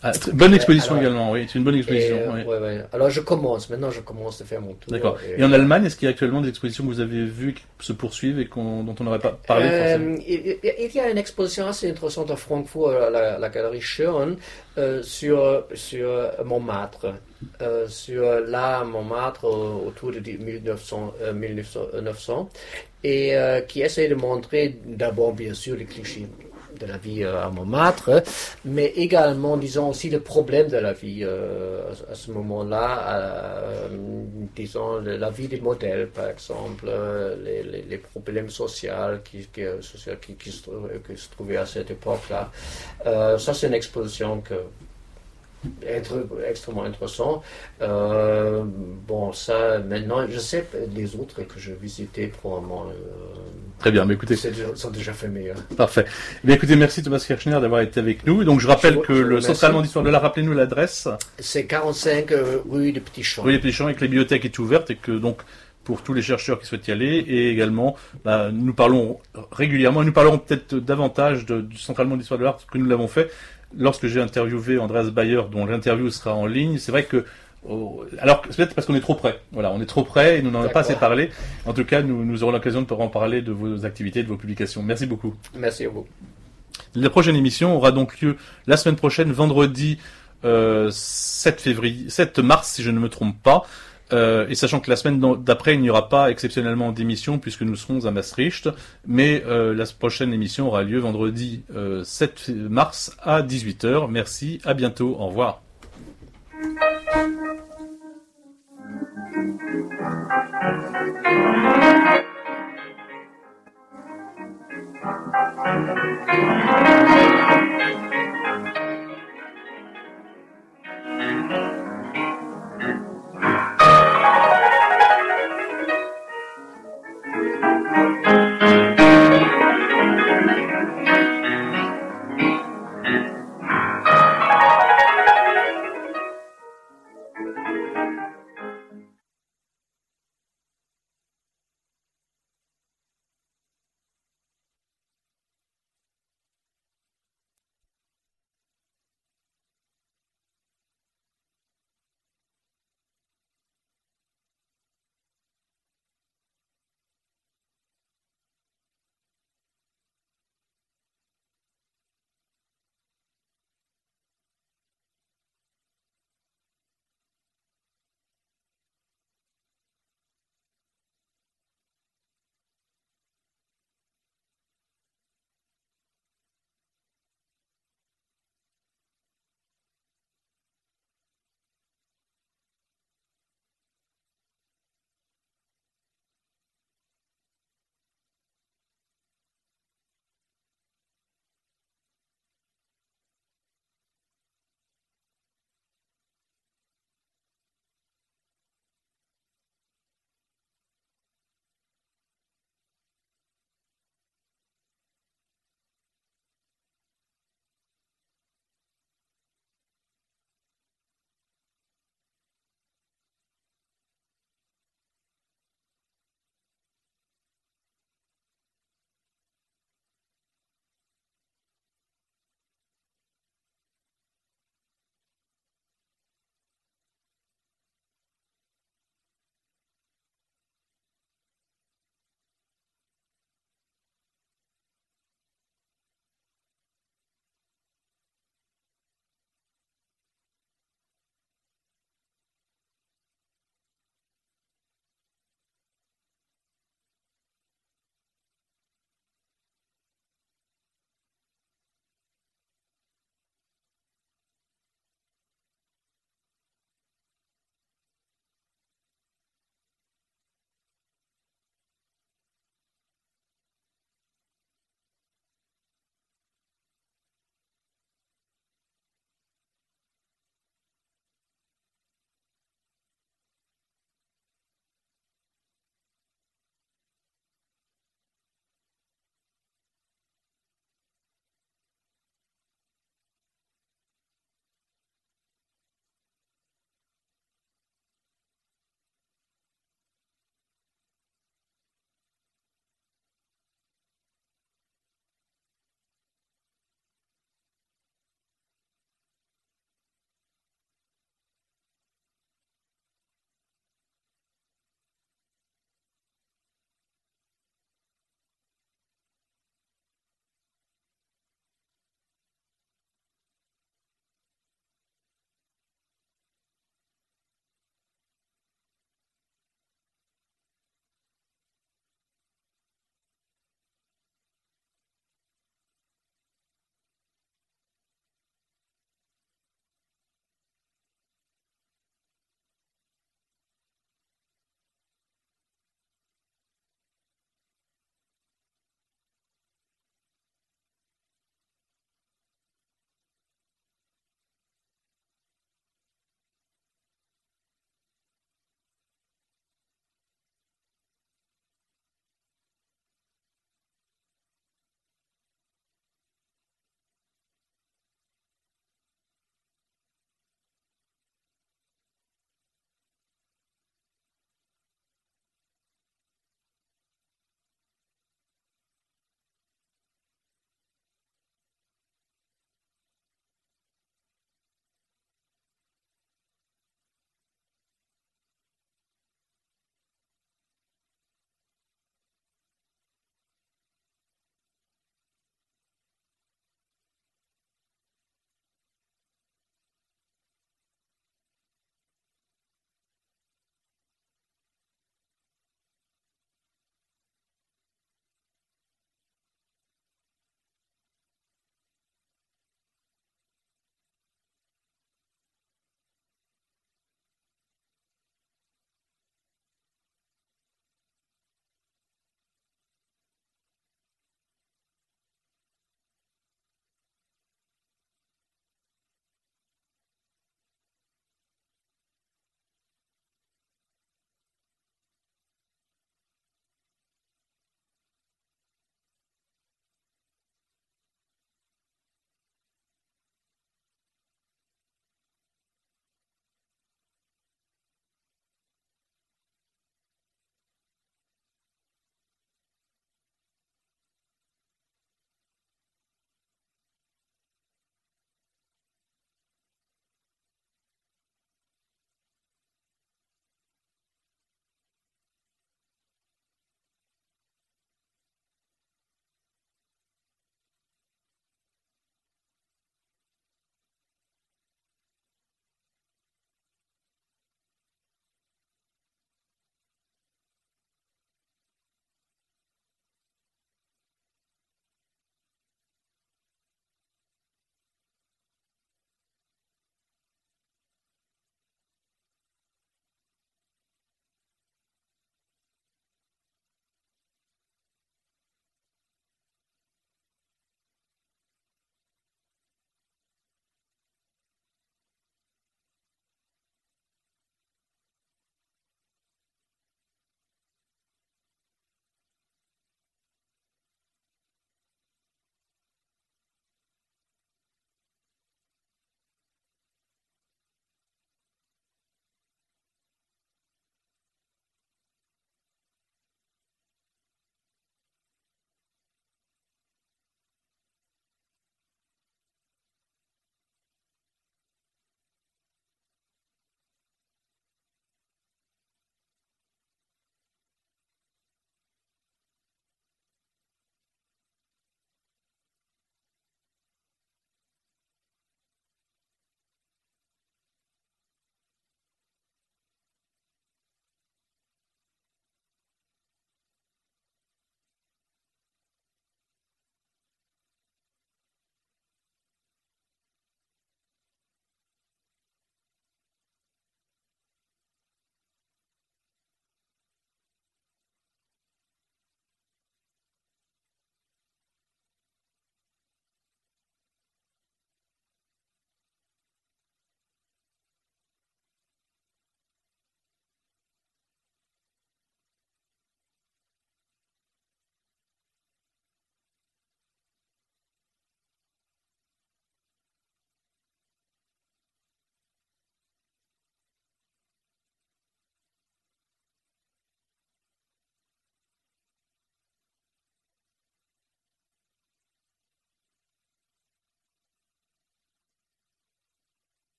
Ah, tr- bonne exposition Alors, également, oui, c'est une bonne exposition. Et, euh, oui. ouais, ouais. Alors je commence, maintenant je commence à faire mon tour. D'accord. Et, Et en Allemagne, est-ce qu'il y a actuellement des expositions que vous avez vues qui se poursuivent et qu'on, dont on n'aurait pas parlé forcément? Euh, il, il y a une exposition assez intéressante à Francfort, à la, la galerie Schirn, euh, sur, sur Montmartre. Euh, sur l'art Montmartre euh, autour de mille neuf cents, euh, mille neuf cents et euh, qui essaie de montrer d'abord bien sûr les clichés de la vie euh, à Montmartre, mais également, disons, aussi le problème de la vie euh, à, à ce moment-là, euh, disons, la vie des modèles, par exemple, euh, les, les, les problèmes sociaux qui, qui, sociaux qui, qui, se, qui se trouvaient à cette époque-là. Euh, ça, c'est une exposition que être extrêmement intéressant. Euh, bon, ça, maintenant, je sais les autres que je visitais probablement. Euh, Très bien, mais écoutez. C'est, sont déjà fait meilleurs. Parfait. Mais écoutez, merci Thomas Kirchner d'avoir été avec nous. Donc je rappelle je, que je le Centre allemand d'histoire de l'art, rappelez-nous l'adresse. C'est quarante-cinq euh, rue des Petits Champs. Rue des Petits Champs, et que la bibliothèque est ouverte et que donc pour tous les chercheurs qui souhaitent y aller, et également, bah, nous parlons régulièrement, et nous parlerons peut-être davantage de, du Centre allemand d'histoire de l'art que nous l'avons fait lorsque j'ai interviewé Andreas Bayer, dont l'interview sera en ligne. C'est vrai que Oh, alors, c'est peut-être parce qu'on est trop près. Voilà, on est trop près et nous n'en avons pas assez parlé. En tout cas, nous, nous aurons l'occasion de en parler de vos activités, de vos publications. Merci beaucoup. Merci à vous. La prochaine émission aura donc lieu la semaine prochaine, vendredi euh, sept février, sept mars, si je ne me trompe pas. Euh, et sachant que la semaine d'après, il n'y aura pas exceptionnellement d'émission puisque nous serons à Maastricht. Mais euh, la prochaine émission aura lieu vendredi euh, sept mars à dix-huit heures. Merci, à bientôt, au revoir.